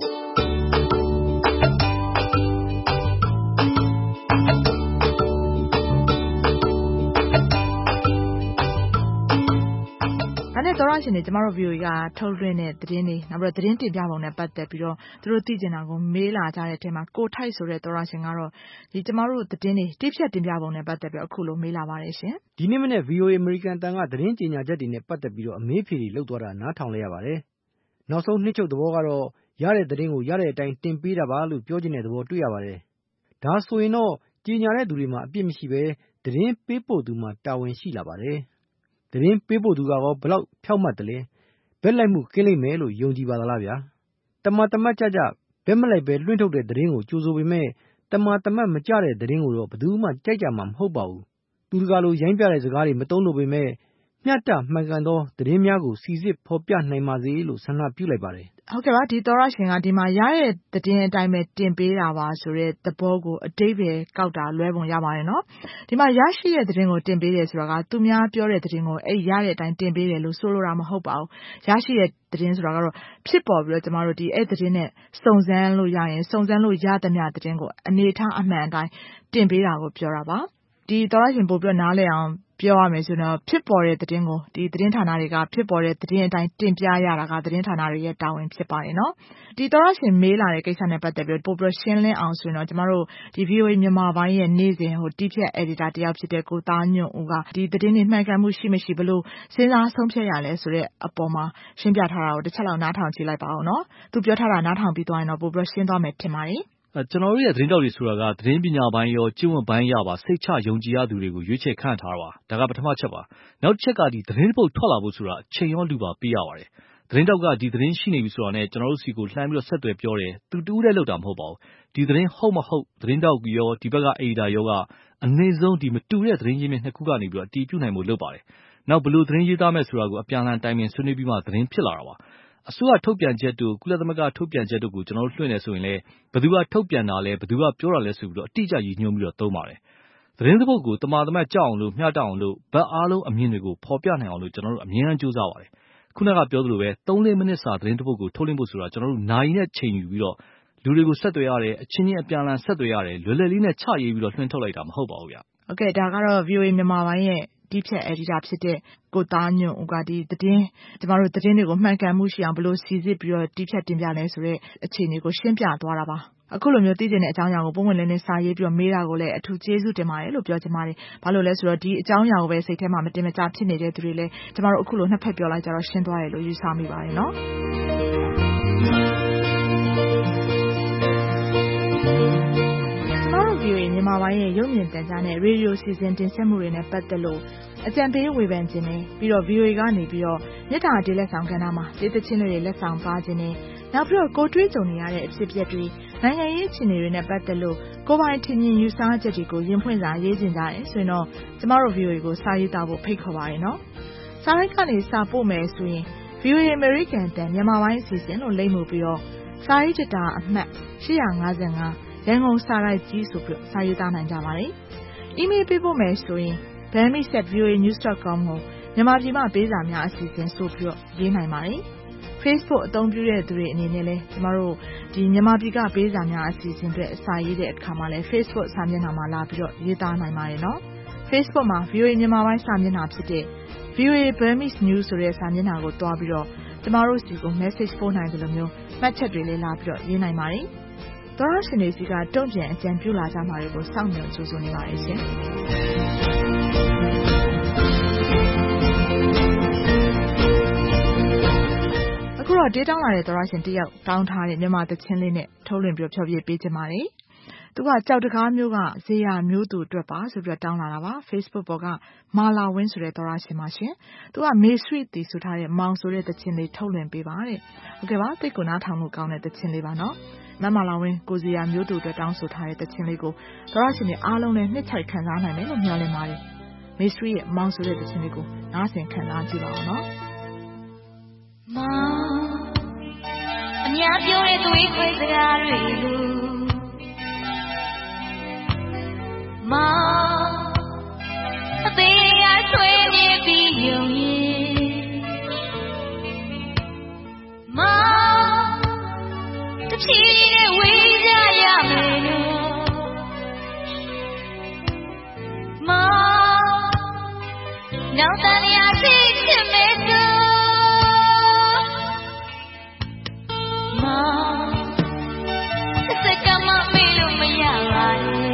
အဲ့သောရရှင်တွေကျမတို့ ဗီအိုအေ ကထုတ်လွှင့်တဲ့သတင်းတွေနောက်ပြီးတော့သတင်းတင်ပြပုံနဲ့ပတ်သက်ပြီးတော့သူတို့သိကျင်တာကိုမေးလာကြတဲ့အထက်မှာကိုထိုက်ဆိုတဲ့သောရရှင်ကတော့ဒီကျမတို့သတင်းတွေတိဖြတ်တင်ပြပုံနဲ့ပတ်သက်ပြီးအခုလိုမေးလာပါတယ်ရှင်ဒီနေ့မနေ့ ဗီအိုအေ အမေရိကန်တန်ကသတင်းကြေညာချက်တွေနဲ့ပတ်သက်ပြီးတော့အမေးဖြေတွေလုပ်သွားတာနားထောင်လိုက်ရပါတယ်နောက်ဆုံးနှစ်ချုပ်သဘောကတော့ရတဲ့သတင်းကိုရတဲ့အတိုင်းတင်ပေးတာပါလို့ပြောချင်တဲ့သဘောတွေ့ရပါတယ်ဒါဆိုရင်တော့ကြေညာတဲ့သူတွေမှာအပြစ်မရှိပဲသတင်းပေးပို့သူမှာတာဝန်ရှိလာပါတယ်သတင်းပေးပို့သူကရောဘလောက်ဖြောက်မှတ်တယ်လဲဘက်လိုက်မှုကင်းလိမ့်မယ်လို့ယုံကြည်ပါသလားဗျာတမတမတ်ကြကြဘက်မလိုက်ပဲလွှင့်ထုတ်တဲ့သတင်းကိုကြိုဆိုပေမဲ့တမတမတ်မကြတဲ့သတင်းကိုတော့ဘယ်သူမှကြိုက်ကြမှာမဟုတ်ပါဘူးသူတကာလိုရိုင်းပြတဲ့စကားတွေမသုံးလို့ပေမဲ့မျှတမှန်ကန်သောသတင်းများကိုစီစစ်ဖော်ပြနိုင်ပါစေလို့ဆန္ဒပြုလိုက်ပါတယ်ဟုတ်ကဲ့ပါဒီသောရရှင်ကဒီမှာရတဲ့သတင်းအတိုင်းပဲတင်ပေးတာပါဆိုတဲ့သဘောကိုအတိတ်ပဲကောက်တာလွဲပုံရပါတယ်နော်ဒီမှာရရှိတဲ့သတင်းကိုတင်ပေးတယ်ဆိုတာကသူများပြောတဲ့သတင်းကိုအဲ့ရတဲ့အတိုင်းတင်ပေးတယ်လို့ဆိုလိုတာမဟုတ်ပါဘူးရရှိတဲ့သတင်းဆိုတာကတော့ဖြစ်ပေါ်ပြီးတော့ကျမတို့ဒီအဲ့သတင်းနဲ့စုံစမ်းလို့ရရင်စုံစမ်းလို့ရသမျှသတင်းကိုအနေထားအမှန်အတိုင်းတင်ပေးတာကိုပြောတာပါဒီသောရရှင်ပို့ပြီးနားလည်အောင်ပြောရမယ်ဆိုတော့ဖြစ်ပေါ်တဲ့သတင်းကိုဒီသတင်းဌာနတွေကဖြစ်ပေါ်တဲ့သတင်းအတိုင်းတင်ပြရတာကသတင်းဌာနတွေရဲ့တာဝန်ဖြစ်ပါတယ်နော်ဒီသောရရှင်မေးလာတဲ့ကိစ္စနဲ့ပတ်သက်ပြီးပို့ပြီးရှင်းလင်းအောင်ဆိုရင်တော့ကျမတို့ဒီ ဗီအိုအေ မြန်မာပိုင်းရဲ့နေ့စဉ်ဟိုတီးဖြတ် editor တယောက်ဖြစ်တဲ့ကိုသားညွန့်ဦးကဒီသတင်းတွေမှန်ကန်မှုရှိမရှိဘလို့စဉ်းစားဆုံးဖြတ်ရလဲဆိုတဲ့အပေါ်မှာရှင်းပြထားတာကိုတစ်ချက်လောက်နားထောင်ကြည့်လိုက်ပါဦးနော်သူပြောထားတာနားထောင်ပြီးသွားရင်တော့ပို့ပြီးရှင်းသွားမယ်ထင်ပါတယ်ကျွန်တော်တို့ရဲ့သတင်းတောက်တွေဆိုတာကသတင်းပညာပိုင်းရောကျင့်ဝတ်ပိုင်းရပါစိတ်ချယုံကြည်ရသူတွေကိုရွေးချယ်ခန့်ထားတာပါဒါကပထမချက်ပါနောက်တစ်ချက်ကဒီသတင်းပုတ်ထွက်လာဖို့ဆိုတာအချိန်ရောလူပါပေးရပါတယ်သတင်းတောက်ကဒီသတင်းရှိနေပြီဆိုတာနဲ့ကျွန်တော်တို့စီကိုလှမ်းပြီးတော့ဆက်သွယ်ပြောတယ်သူတူးတဲ့လောက်တာမဟုတ်ပါဘူးဒီသတင်းဟုတ်မဟုတ်သတင်းတောက်ရောဒီဘက်ကအေဒီတာရောကအနည်းဆုံးဒီမတူတဲ့သတင်းရင်းမြစ်နှစ်ခုကနေပြီးတော့အတီးပြုနိုင်ဖို့လုပ်ပါတယ်နောက်ဘလို့သတင်းရေးသားမဲ့ဆိုတာကိုအပြန်အလှန်တိုင်ပင်ဆွေးနွေးပြီးမှသတင်းဖြစ်လာတာပါအစိုးရထုတ်ပြန်ချက်တို့ကုလသမဂ္ဂထုတ်ပြန်ချက်တို့ကိုကျွန်တော်တို့လွှင့်နေဆိုရင်လည်းဘယ်သူကထုတ်ပြန်တာလဲဘယ်သူကပြောတာလဲဆိုပြီးတော့အတိအကျရည်ညွှန်းပြီးတော့သုံးပါတယ်သတင်းသဘုတ်ကိုတမာတမတ်ကြောက်အောင်လို့မျှတအောင်လို့ဘက်အားလုံးအမြင်တွေကိုဖော်ပြနိုင်အောင်လို့ကျွန်တော်တို့အမြဲတမ်းကြိုးစားပါတယ်ခုနကပြောသလိုပဲသုံးလေးမိနစ်စာသတင်းသဘုတ်ကိုထုတ်လွှင့်ဖို့ဆိုတာကျွန်တော်တို့နိုင်နဲ့ချိန်ယူပြီးတော့လူတွေကိုဆက်သွယ်ရတယ်အချင်းချင်းအပြန်အလှန်ဆက်သွယ်ရတယ်လွယ်လွယ်လေးနဲ့ချရေးပြီးတော့လွှင့်ထုတ်လိုက်တာမဟုတ်ပါဘူးဗျဟုတ်ကဲ့ဒါကတော့ ဗီအိုအေ မြန်မာပိုင်းရဲ့တီးဖြတ် editor ဖြစ်တဲ့ကိုသားညွန့်ဦးကဒီသတင်းကျမတို့သတင်းတွေကိုမှန်ကန်မှုရှိအောင်ဘယ်လိုစီစစ်ပြီးတော့တီးဖြတ်တင်ပြလဲဆိုတဲ့အခြေအနေကိုရှင်းပြသွားတာပါအခုလိုမျိုးသိကျင်တဲ့အကြောင်းအရာကိုပုံဝင်လင်းလင်းစာရေးပြီးတော့မေးတာကိုလည်းအထူးကျေးဇူးတင်ပါတယ်လို့ပြောချင်ပါတယ်ဘာလို့လဲဆိုတော့ဒီအကြောင်းအရာကိုပဲစိတ်ထဲမှာမတင်မကျဖြစ်နေတဲ့သူတွေလည်းကျမတို့အခုလိုနှစ်ဖက်ပြောလိုက်ကြတော့ရှင်းသွားတယ်လို့ယူဆမိပါတယ်နော်ဗီအိုအေ မြန်မာပိုင်းရဲ့ရုပ်မြင်သံကြားနဲ့ရေဒီယိုစီစဉ်တင်ဆက်မှုတွေနဲ့ပတ်သက်လို့အကြံပေးဝေဖန်ခြင်းနဲ့ပြီးတော့ ဗီအိုအေ ကနေပြီးတော့မြစ်တာအတေးလက်ဆောင်ကဏ္ဍမှာတေးသချင်းတွေလက်ဆောင်ပါခြင်းနဲ့နောက်ပြီးတော့ကိုတွေးကြုံနေရတဲ့အဖြစ်အပျက်တွေနိုင်ငံရေးအခြေအနေတွေနဲ့ပတ်သက်လို့ကိုပိုင်ထင်မြင်ယူဆချက်တွေကိုရင်ဖွင့်စာရေးခြင်းကြတယ်ဆိုရင်တော့ကျမတို့ ဗီအိုအေ ကိုစာရေးသားဖို့ဖိတ်ခေါ်ပါရနော်စာရိုက်ကနေစာပို့မယ်ဆိုရင် ဗီအိုအေ American တန်မြန်မာပိုင်းအစီအစဉ်လို့လိမ့်မှုပြီးတော့စာရေးတတာအမှတ်ရှစ်၅၅ရန်ကုန်စာရိုက်ကြီးဆိုပြီးစာရေးသားနိုင်ကြပါတယ်။ email ပေးဖို့မယ်ဆိုရင် bami at v o a news dot com ကိုမြန်မာပြည်မှာပေးစာများအစီအစဉ်ဆိုပြီးတော့ရေးနိုင်ပါတယ်။ Facebook အသုံးပြုတဲ့သူတွေအနေနဲ့လည်းကျမတို့ဒီမြန်မာပြည်ကပေးစာများအစီအစဉ်တွေအစာရေးတဲ့အခါမှာလည်း Facebook စာမျက်နှာမှာလာပြီးတော့ရေးသားနိုင်ပါတယ်နော်။ Facebook မှာ ဗီအိုအေ မြန်မာပိုင်းစာမျက်နှာဖြစ်တဲ့ ဗီအိုအေ Burmese News ဆိုတဲ့စာမျက်နှာကိုတွားပြီးတော့ကျမတို့စီကို message ပို့နိုင်တယ်လို့မျိုးမှတ်ချက်တွေလည်းလာပြီးတော့ရေးနိုင်ပါတယ်။သောရရှင်တွေစီကတုံ့ပြန်အကြံပြုလာကြမှာတွေကိုစောင့်မျှော်ကြိုဆိုနေပါတယ်ရှင်။အခုတော့ဒေးတောင်းလာတဲ့သောရရှင်တယောက်တောင်းထားတဲ့မြန်မာသချင်းလေးနဲ့ထုတ်လွှင့်ပြီးဖျော်ဖြေပေးချင်ပါတယ်။သူကကြောက်တကားမျိုးကဇေယျမျိုးသူအတွက်ပါဆိုပြီးတောင်းလာတာပါ Facebook ပေါ်ကမာလာဝင်းဆိုတဲ့သောရရှင်ပါရှင်သူကမေဆွီတီဆိုထားတဲ့မောင်ဆိုတဲ့သချင်းလေးထုတ်လွှင့်ပေးပါတဲ့ဟုတ်ကဲ့ပါတိတ်ကိုနားထောင်လို့ကောင်းတဲ့သချင်းလေးပါနော်မမလာဝင်းကိုဇေယျမျိုးသူအတွက်တောင်းဆိုထားတဲ့သချင်းလေးကိုသောရရှင်တွေအားလုံးလည်းနှစ်ချိုက်ခံစားနိုင်တယ်လို့မျှော်လင့်ပါတယ်မေဆွီရဲ့မောင်ဆိုတဲ့သချင်းလေးကိုနားဆင်ခံစားကြည့်ပါဦးနော်မောင်အများပြောတဲ့သွေးခွေစကားတွေကိုမောင်အသေးရဆွေးနေပြီးယုံရင်မောင်တဖြည်းဖြည်းနဲ့ဝေးကြရမယ်လို့မောင်နောက်တန်ရာရှိဖြစ်မယ်ဆိုမောင်စက်ကမမေးလို့မရပါနဲ့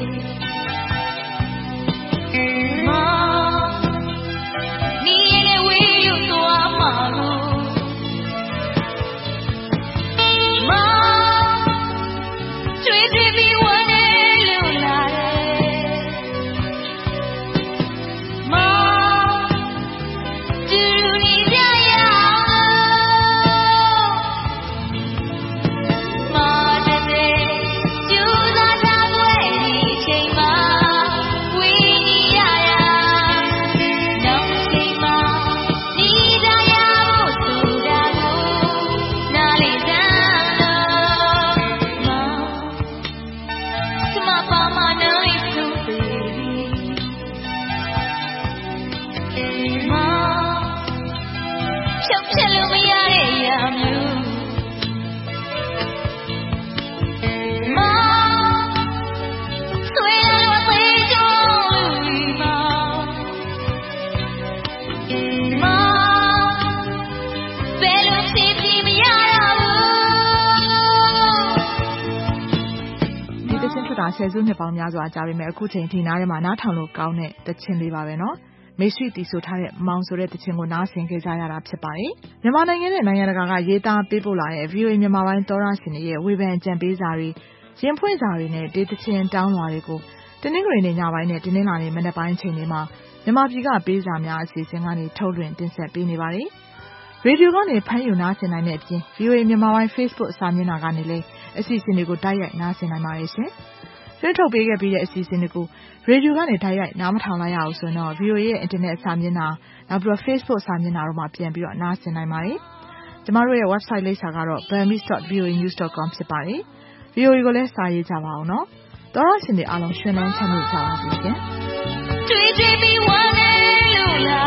ဆယ်စုနှစ်ပေါင်းများစွာကြာပြီမဲ့အခုချိန်ဒီနားထဲမှာနားထောင်လို့ကောင်းတဲ့သချင်းလေးပါပဲเนาะမေဆွီတီဆိုထားတဲ့မောင်ဆိုတဲ့သချင်းကိုနားဆင်ကြကြရတာဖြစ်ပါတယ်မြန်မာနိုင်ငံနဲ့နိုင်ငံတကာကရေးသားပေးပို့လာတဲ့ ဗီအိုအေ မြန်မာပိုင်းသောရရှင်တွေရဲ့ဝေဖန်ကြံပေးစာတွေရင်ဖွင့်စာတွေနဲ့ဒေသချင်းတောင်းလွှာတွေကိုတင်းနှင်းကလေးနဲ့ညပိုင်းနဲ့တင်းနှင်းလာနေမနေ့ပိုင်းချိန်တွေမှာမြန်မာပြည်ကပေးစာများအစီအစဉ်ကနေထုတ်လွှင့်တင်ဆက်ပေးနေပါတယ်ရေဒီယိုကနေဖမ်းယူနားဆင်နိုင်တဲ့အပြင် ဗီအိုအေ မြန်မာပိုင်း Facebook စာမျက်နှာကနေလည်းအစီအစဉ်တွေကိုတိုက်ရိုက်နားဆင်နိုင်ပါတယ်ရှင်လွှင့်ထုတ်ပေးခဲ့ပြီးတဲ့အစီအစဉ်တွေကိုရေဒီယိုကနေတိုက်ရိုက်နားမထောင်လိုက်ရအောင်ဆိုတော့ ဗီအိုအေ ရဲ့ Internet စာမျက်နှာနောက်ပြီးတော့ Facebook စာမျက်နှာတို့မှာပြန်ပြီးတော့နားဆင်နိုင်ပါတယ်။ကျမတို့ရဲ့ website လိပ်စာကတော့ burmese dot v o a news dot com ဖြစ်ပါတယ်။ ဗီအိုအေကိုလည်းစာရေးကြပါအောင်နော်။သောရရှင်တွေအားလုံးရှင်လန်းချမ်းမြေ့ကြပါစေရှင်။တွေ့တွေ့ပြီးဝမ်းနေလို့လာ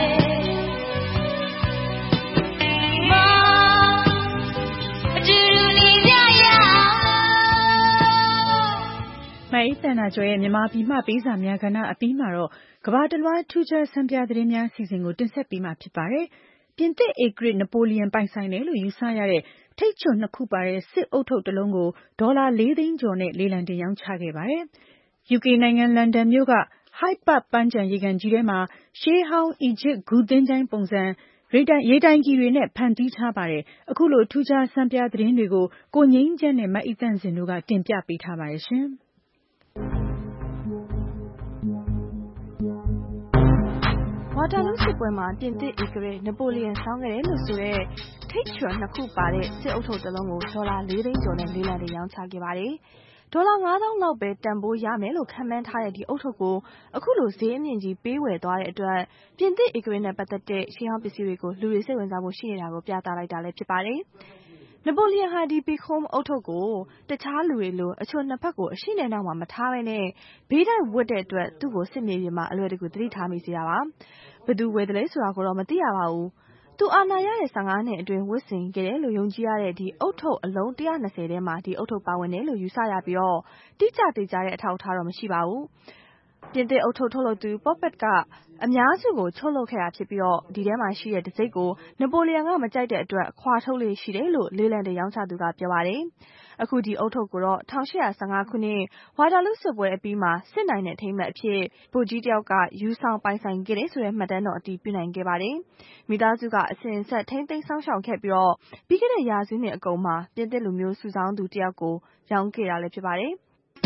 မအေးသန္တာကျော်ရဲ့မြန်မာပြည်မှပေးစာများကဏ္ဍအပြီးမှာတော့ကမ္ဘာတလွှားထူးခြားဆန်းပြသတင်းများအစီအစဉ်ကိုတင်ဆက်ပေးမှာဖြစ်ပါတယ်။ပြင်သစ်ဧကရာဇ်နပိုလီယံပိုင်ဆိုင်တယ်လို့ယူဆရတဲ့ထိပ်ချွတ်နှစ်ခုပါတဲ့စစ်အုတ်ထုပ်တစ်လုံးကိုဒေါ်လာလေးသိန်းကျော်နဲ့လေလံတင်ရောင်းချခဲ့ပါတယ်။ ယူကေနိုင်ငံလန်ဒန်မြို့က Hyde Park ပန်းခြံရေကန်ကြီးထဲမှာရှေးဟောင်းအီဂျစ်ဂူသင်္ချိုင်းပုံစံရေတိုင်ကီတွေနဲ့ဖန်တီးထားပါတယ်။အခုလိုထူးခြားဆန်းပြသတင်းတွေကိုကိုငိမ့်ချမ်းနဲ့မအိသန့်စင်တို့ကတင်ပြပေးထားပါတယ်ရှင်။ဝါတာလူးစစ်ပွဲမှာပြင်သစ်ဧကရာဇ်နပိုလီယံဆောင်းခဲ့တယ်လို့ဆိုတဲ့ထိပ်ချွတ်နှစ်ခုပါတဲ့စစ်အုတ်ထုပ်တစ်လုံးကိုဒေါ်လာလေးသိန်းကျော်နဲ့လေလံတင်ရောင်းချခဲ့ပါတယ်။ဒေါ်လာငါးသောင်းလောက်ပဲတန်ဖိုးရမယ်လို့ခန့်မှန်းထားတဲ့ဒီအုတ်ထုပ်ကိုအခုလိုဈေးအမြင့်ကြီးပေးဝယ်သွားတဲ့အတွက်ပြင်သစ်ဧကရာဇ်နဲ့ပတ်သက်တဲ့ရှေးဟောင်းပစ္စည်းတွေကိုလူတွေစိတ်ဝင်စားမှုရှိနေတာကိုပြသလိုက်တာလည်းဖြစ်ပါတယ်။နပိုလီယံဟာဒီပီခုံးအုတ်ထုပ်ကိုတခြားလူတွေလိုအချို့နှစ်ဖက်ကိုအရှိနဲ့နောက်မှာမထားဘဲနဲ့ဘေးတိုက်ဝတ်တဲ့အတွက်သူ့ကိုစစ်မြေပြင်မှာအလွယ်တကူသတိထားမိစေတာပါ။ဘယ်သူဝယ်တယ်လဲဆိုတာကိုတော့မသိရပါဘူး။သူအာဏာရတဲ့ဆယ့်ငါးနှစ်အတွင်းဝတ်ဆင်ခဲ့တယ်လို့ယုံကြည်ရတဲ့ဒီအုတ်ထုပ်အလုံးတစ်ရာနှစ်ဆယ်ထဲမှာဒီအုတ်ထုပ်ပါဝင်တယ်လို့ယူဆရပြီးတော့တိကျသေးကြတဲ့အထောက်အထားတော့မရှိပါဘူး။ပြင်သစ်အုတ်ထုတ်ထုတ်လုပ်သူ Poppet ကအများစုကိုချုပ်လုပ်ခဲ့တာဖြစ်ပြီးတော့ဒီထဲမှာရှိတဲ့တစိမ့်ကိုနပိုလီယံကမကြိုက်တဲ့အတွက်ခွာထုတ်လေးရှိတယ်လို့လေးလံတင်ရောင်းချသူကပြောပါတယ်။အခုဒီအုတ်ထုတ်ကိုတော့၁၈၁၅ခုနှစ်ဝါတာလူစစ်ပွဲအပြီးမှာစစ်နိုင်တဲ့ထိမ်းမှတ်အဖြစ်ဗိုလ်ကြီးတယောက်ကယူဆောင်ပိုင်ဆိုင်ခဲ့တယ်ဆိုတဲ့မှတ်တမ်းတော်အတည်ပြုနိုင်ခဲ့ပါတယ်။မိသားစုကအစဉ်အဆက်ထိန်းသိမ်းဆောင်ရှောက်ခဲ့ပြီးတော့ပြီးခဲ့တဲ့ရာစုနှစ်အကုန်မှာပြင်သစ်လူမျိုးစုဆောင်းသူတယောက်ကိုရောင်းခဲ့တာလည်းဖြစ်ပါတယ်။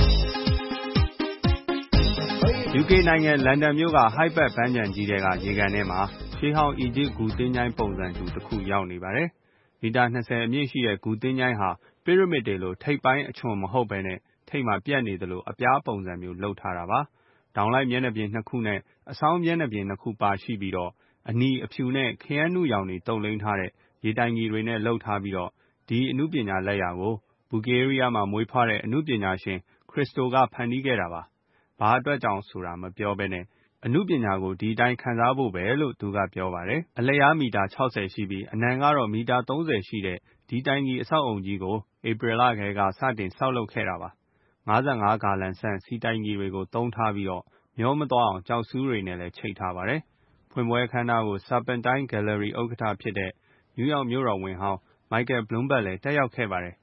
ယူကေနိုင်ငံလန်ဒန်မြို့က Hyde Park ပန်းခြံကြီးထဲကရေကန်ထဲမှာရှေးဟောင်းအီဂျစ်ဂူသင်္ချိုင်းပုံစံတူတစ်ခုရောက်နေပါတယ်။မီတာ၂၀အမြင့်ရှိတဲ့ဂူသင်္ချိုင်းဟာပီရမစ်တွေလိုထိပ်ပိုင်းအချွန်မဟုတ်ဘဲနဲ့ထိပ်မှာပြတ်နေသလိုအပြားပုံစံမျိုးလုပ်ထားတာပါ။ဒေါင်လိုက်မျက်နှာပြင်နှစ်ခုနဲ့အဆောင်းမျက်နှာပြင်နှစ်ခုပါရှိပြီးတော့အနီအဖြူနဲ့ခရမ်းနုရောင်တွေတုပ်လိမ်းထားတဲ့ရေတိုင်ကြီးတွေနဲ့လုပ်ထားပြီးတော့ဒီအနုပညာလက်ရာကိုဘူဂေးရီးယားမှာမွေးဖွားတဲ့အနုပညာရှင်ခရစ္စတိုကဖန်တီးခဲ့တာပါ။ဘာအတွက်ကြောင့်ဆိုတာမပြောဘဲနဲ့အနုပညာကိုဒီတိုင်းခံစားဖို့ပဲလို့သူကပြောပါတယ်။အလျားမီတာ၆၀ရှိပြီးအနံကတော့မီတာ၃၀ရှိတဲ့ဒီတိုင်ကြီးအဆောက်အုံကြီးကိုဧပြီလကကစတင်ဆောက်လုပ်ခဲ့တာပါ။၅၅ဂါလံဆန့်စီတိုင်ကြီးတွေကိုသုံးထားပြီးတော့မျောမသွားအောင်ကြောက်ဆူးတွေနဲ့လည်းချိတ်ထားပါတယ်။ဖွင့်ပွဲအခမ်းအနားကို Serpentine Gallery ဥက္ကဋ္ဌဖြစ်တဲ့နယူးယောက်မြို့တော်ဝန်ဟောင်း Michael Bloomberg လည်းတက်ရောက်ခဲ့ပါတယ်။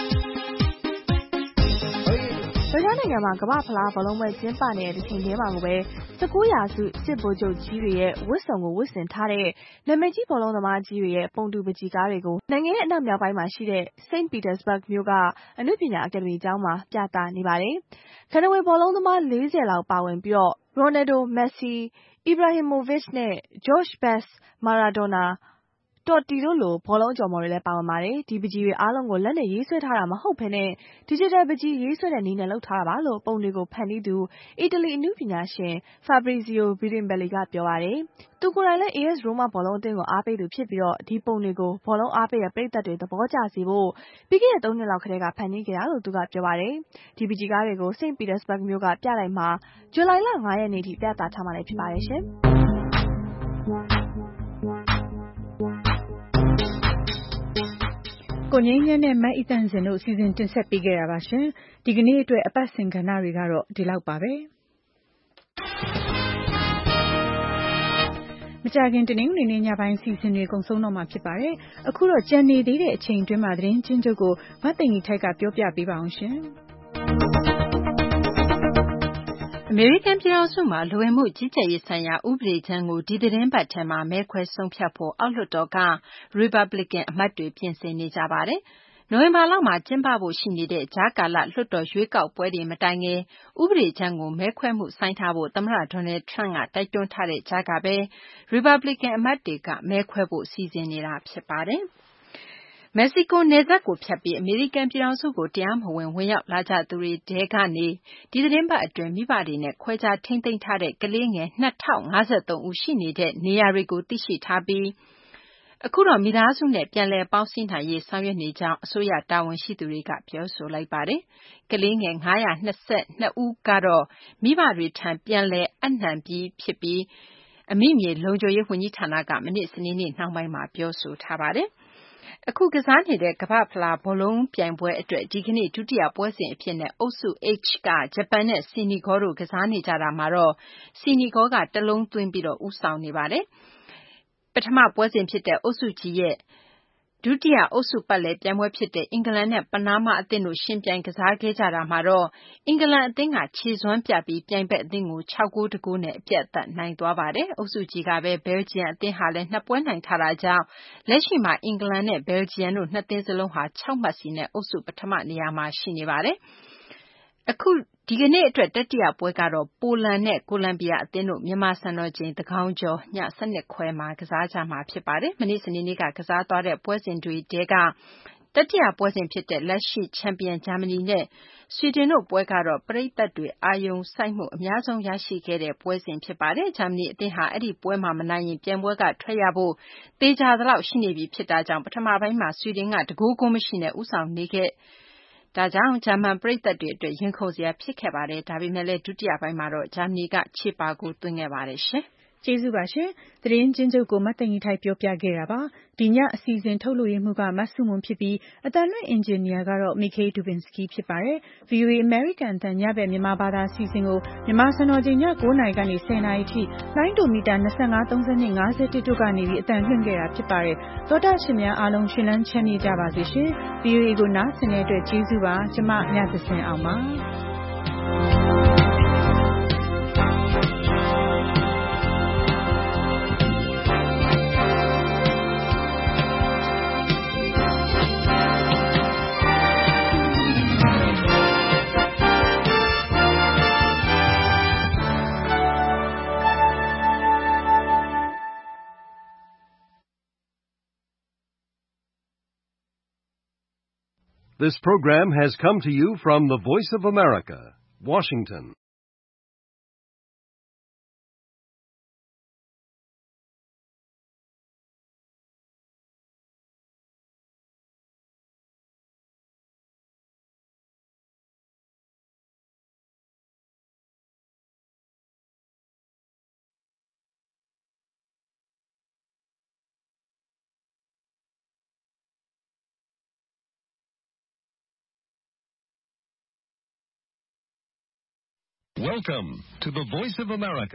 ရုရှားနိုင်ငံမှာကမ္ဘာ့ဖလားဘောလုံးပွဲကျင်းပနေတဲ့တစ်ချိန်တည်းမှာကိုပဲ၁၉ရာစုစစ်ဗိုလ်ချုပ်ကြီးတွေရဲ့ဝတ်စုံကိုဝတ်ဆင်ထားတဲ့နာမည်ကြီးဘောလုံးသမားကြီးတွေရဲ့ပုံတူပန်းချီကားတွေကိုနိုင်ငံရဲ့အနောက်မြောက်ပိုင်းမှာရှိတဲ့ Saint Petersburg မြို့ကအနုပညာအကယ်ဒမီကျောင်းမှာပြသနေပါတယ်။ခဏဝင်ဘောလုံးသမား၄၀လောက်ပါဝင်ပြီးတော့ Ronaldo, Messi, Ibrahimovic နဲ့ George Best, Maradona, Totti တို့လိုဘောလုံးအကျော်မော်တွေလည်းပါဝင်ပါတယ်။ဒီပန်းချီတွေအားလုံးကိုလက်နဲ့ရေးဆွဲထားတာမဟုတ်ဘဲနဲ့ digital ပန်းချီရေးဆွဲတဲ့နည်းနဲ့လုပ်ထားတာပါလို့ပုံတွေကိုဖန်တီးသူအီတလီအနုပညာရှင် Fabrizio Birinbelli ကပြောပါတယ်။သူကိုယ်တိုင်လည်း အေအက်စ် Roma ဘောလုံးအသင်းကိုအားပေးသူဖြစ်ပြီးတော့ဒီပုံတွေကိုဘောလုံးအားပေးတဲ့ပရိသတ်တွေသဘောကျစေဖို့ပြီးခဲ့တဲ့သုံးနှစ်လောက်ကတည်းကဖန်တီးခဲ့တာလို့သူကပြောပါတယ်။ဒီပန်းချီကားတွေကို Saint Petersburg မြို့ကပြတိုက်မှာဇူလိုင်လ၅ရက်နေ့ထိပြသထားမှာလည်းဖြစ်ပါတယ်ရှင်။ကိုငြိမ်းချမ်းနဲ့မအိသန့်စင်တို့စီစဉ်တင်ဆက်ပေးခဲ့တာပါရှင်။ဒီကနေ့အတွက်အပတ်စဉ်ကဏ္ဍတွေကတော့ဒီလောက်ပါပဲ။မကြာခင်တနင်္ဂနွေနေ့ညပိုင်းစီစဉ်တွေကုန်ဆုံးတော့မှာဖြစ်ပါတယ်။အခုတော့ကြံနေသေးတဲ့အချိန်တွင်းမှာသတင်းချင်းချုပ်ကိုမသိင်္ဂီထိုက်ကပြောပြပေးပါအောင်ရှင်။အမေရိကန်ပြည်ထောင်စုမှာလူဝင်မှုကြီးကြပ်ရေးဆိုင်ရာဥပဒေကြမ်းကိုဒီသီတင်းပတ်ထဲမှာမဲခွဲဆုံးဖြတ်ဖို့အောက်လွှတ်တော်ကရီပတ်ဘလစ်ကန်အမတ်တွေပြင်ဆင်နေကြပါတယ်။နိုဝင်ဘာလမှာကျင်းပဖို့ရှိနေတဲ့ကြားကာလလွှတ်တော်ရွေးကောက်ပွဲတွေမတိုင်ခင်ဥပဒေကြမ်းကိုမဲခွဲမှုဆိုင်းထားဖို့သမ္မတဒေါ်နယ်ထရန့်ကတိုက်တွန်းထားတဲ့ကြားကပဲရီပတ်ဘလစ်ကန်အမတ်တွေကမဲခွဲဖို့စီစဉ်နေတာဖြစ်ပါတယ်။မက္ကဆီကိုနယ်စပ်ကိုဖြတ်ပြီးအမေရိကန်ပြည်ထောင်စုကိုတရားမဝင်ဝင်ရောက်လာကြသူတွေထဲကနေဒီသီတင်းပတ်အတွင်းမိဘတွေနဲ့ခွဲခြားထိန်းသိမ်းထားတဲ့ကလေးငယ်၂၀၅၃ဦးရှိနေတဲ့နေရာတွေကိုသိရှိထားပြီးအခုတော့မိသားစုနဲ့ပြန်လည်ပေါင်းစည်းနိုင်ရေးဆောင်ရွက်နေကြောင်းအစိုးရတာဝန်ရှိသူတွေကပြောဆိုလိုက်ပါတယ်။ကလေးငယ်၅၂၂ဦးကတော့မိဘတွေထံပြန်လည်အပ်နှံပြီးဖြစ်ပြီးအမိမြေလုံခြုံရေးဝန်ကြီးဌာနကမနေ့စနေနေ့နှောင်းပိုင်းမှာပြောဆိုထားပါတယ်။အခုကစားနေတဲ့ကမ္ဘာ့ဖလားဘောလုံးပြိုင်ပွဲအတွက်ဒီကနေ့ဒုတိယပွဲစဉ်အဖြစ်နဲ့အုပ်စု H ကဂျပန်နဲ့ဆီနီဂေါတို့ကစားနေကြတာမှာတော့ဆီနီဂေါကတလုံးသွင်းပြီးတော့ဦးဆောင်နေပါတယ်။ပထမပွဲစဉ်ဖြစ်တဲ့အုပ်စု G ရဲ့ဒုတိယအုပ်စုပတ်လည်ပြိုင်ပွဲဖြစ်တဲ့အင်္ဂလန်နဲ့ပနားမားအသင်းတို့ရှင်ပြိုင်ကစားခဲ့ကြတာမှာတော့အင်္ဂလန်အသင်းကခြေစွမ်းပြပြီးပြိုင်ဘက်အသင်းကို၆ဂိုးတဂိုးနဲ့အပြတ်အသတ်နိုင်သွားပါတယ်။အုပ်စု G ကပဲဘယ်လ်ဂျီယံအသင်းဟာလည်းနှစ်ပွဲနိုင်ထားတာကြောင့်လက်ရှိမှာအင်္ဂလန်နဲ့ဘယ်လ်ဂျီယံတို့နှစ်သင်းစလုံးဟာ၆မှတ်စီနဲ့အုပ်စုပထမနေရာမှာရှိနေပါတယ်။အခုဒီကနေ့အတွက်တတိယပွဲကတော့ပိုလန်နဲ့ကိုလံဘီယာအသင်းတို့မြန်မာစံတော်ချိန်သန်းခေါင်ကျော်ည၁၂ခွဲမှာကစားကြမှာဖြစ်ပါတယ်။မနေ့စနေနေ့ကကစားသွားတဲ့ပွဲစဉ်တွေထဲကတတိယပွဲစဉ်ဖြစ်တဲ့လက်ရှိချန်ပီယံဂျာမနီနဲ့ဆွီဒင်တို့ပွဲကတော့ပရိသတ်တွေအာရုံစိုက်မှုအများဆုံးရရှိခဲ့တဲ့ပွဲစဉ်ဖြစ်ပါတယ်။ဂျာမနီအသင်းဟာအဲ့ဒီပွဲမှာမနိုင်ရင်ပြိုင်ပွဲကထွက်ရဖို့သေချာသလောက်ရှိနေပြီဖြစ်တာကြောင့်ပထမပိုင်းမှာဆွီဒင်ကတဂိုးကိုမရှိနဲ့ဦးဆောင်နေခဲ့ဒါကြောင့်ဂျာမန်ပရိသတ်တွေအတွက်ရင်ခုန်စရာဖြစ်ခဲ့ပါတယ်။ဒါပေမဲ့လည်းဒုတိယပိုင်းမှာတော့ဂျာမနီကခြေပါကိုသွင်းခဲ့ပါတယ်ရှင်။ကျေးဇူးပါရှင်။သတင်းချင်းချုပ်ကိုမသိင်္ဂီထိုက်ပြောပြခဲ့တာပါ။ဒီညအစီအစဉ်ထုတ်လို့ရမှုကမဆုမွန်ဖြစ်ပြီးအတန်လွင့်အင်ဂျင်နီယာကတော့ Mikhail Dubinsky ဖြစ်ပါတယ်။ ဗွီအိုအေ American အသံညဘက်မြန်မာဘာသာအစီအစဉ်ကိုမြန်မာစံတော်ချိန်ည၉နာရီကနေ၁၀နာရီထိလိုင်းဒိုမီတာ၂၅ ၃၂ ၅၁တို့ကနေပြီးအတန်လွင့်ခဲ့တာဖြစ်ပါတယ်။သောတာရှင်များအားလုံးရှင်လန်းချမ်းမြေ့ကြပါစေရှင်။ ဗွီအိုအေကိုနားဆင်တဲ့အတွက်ကျေးဇူးပါ။ကျမညသဇင်အောင်ပါ။ This program has come to you from the Voice of America, Washington. Welcome to the Voice of America.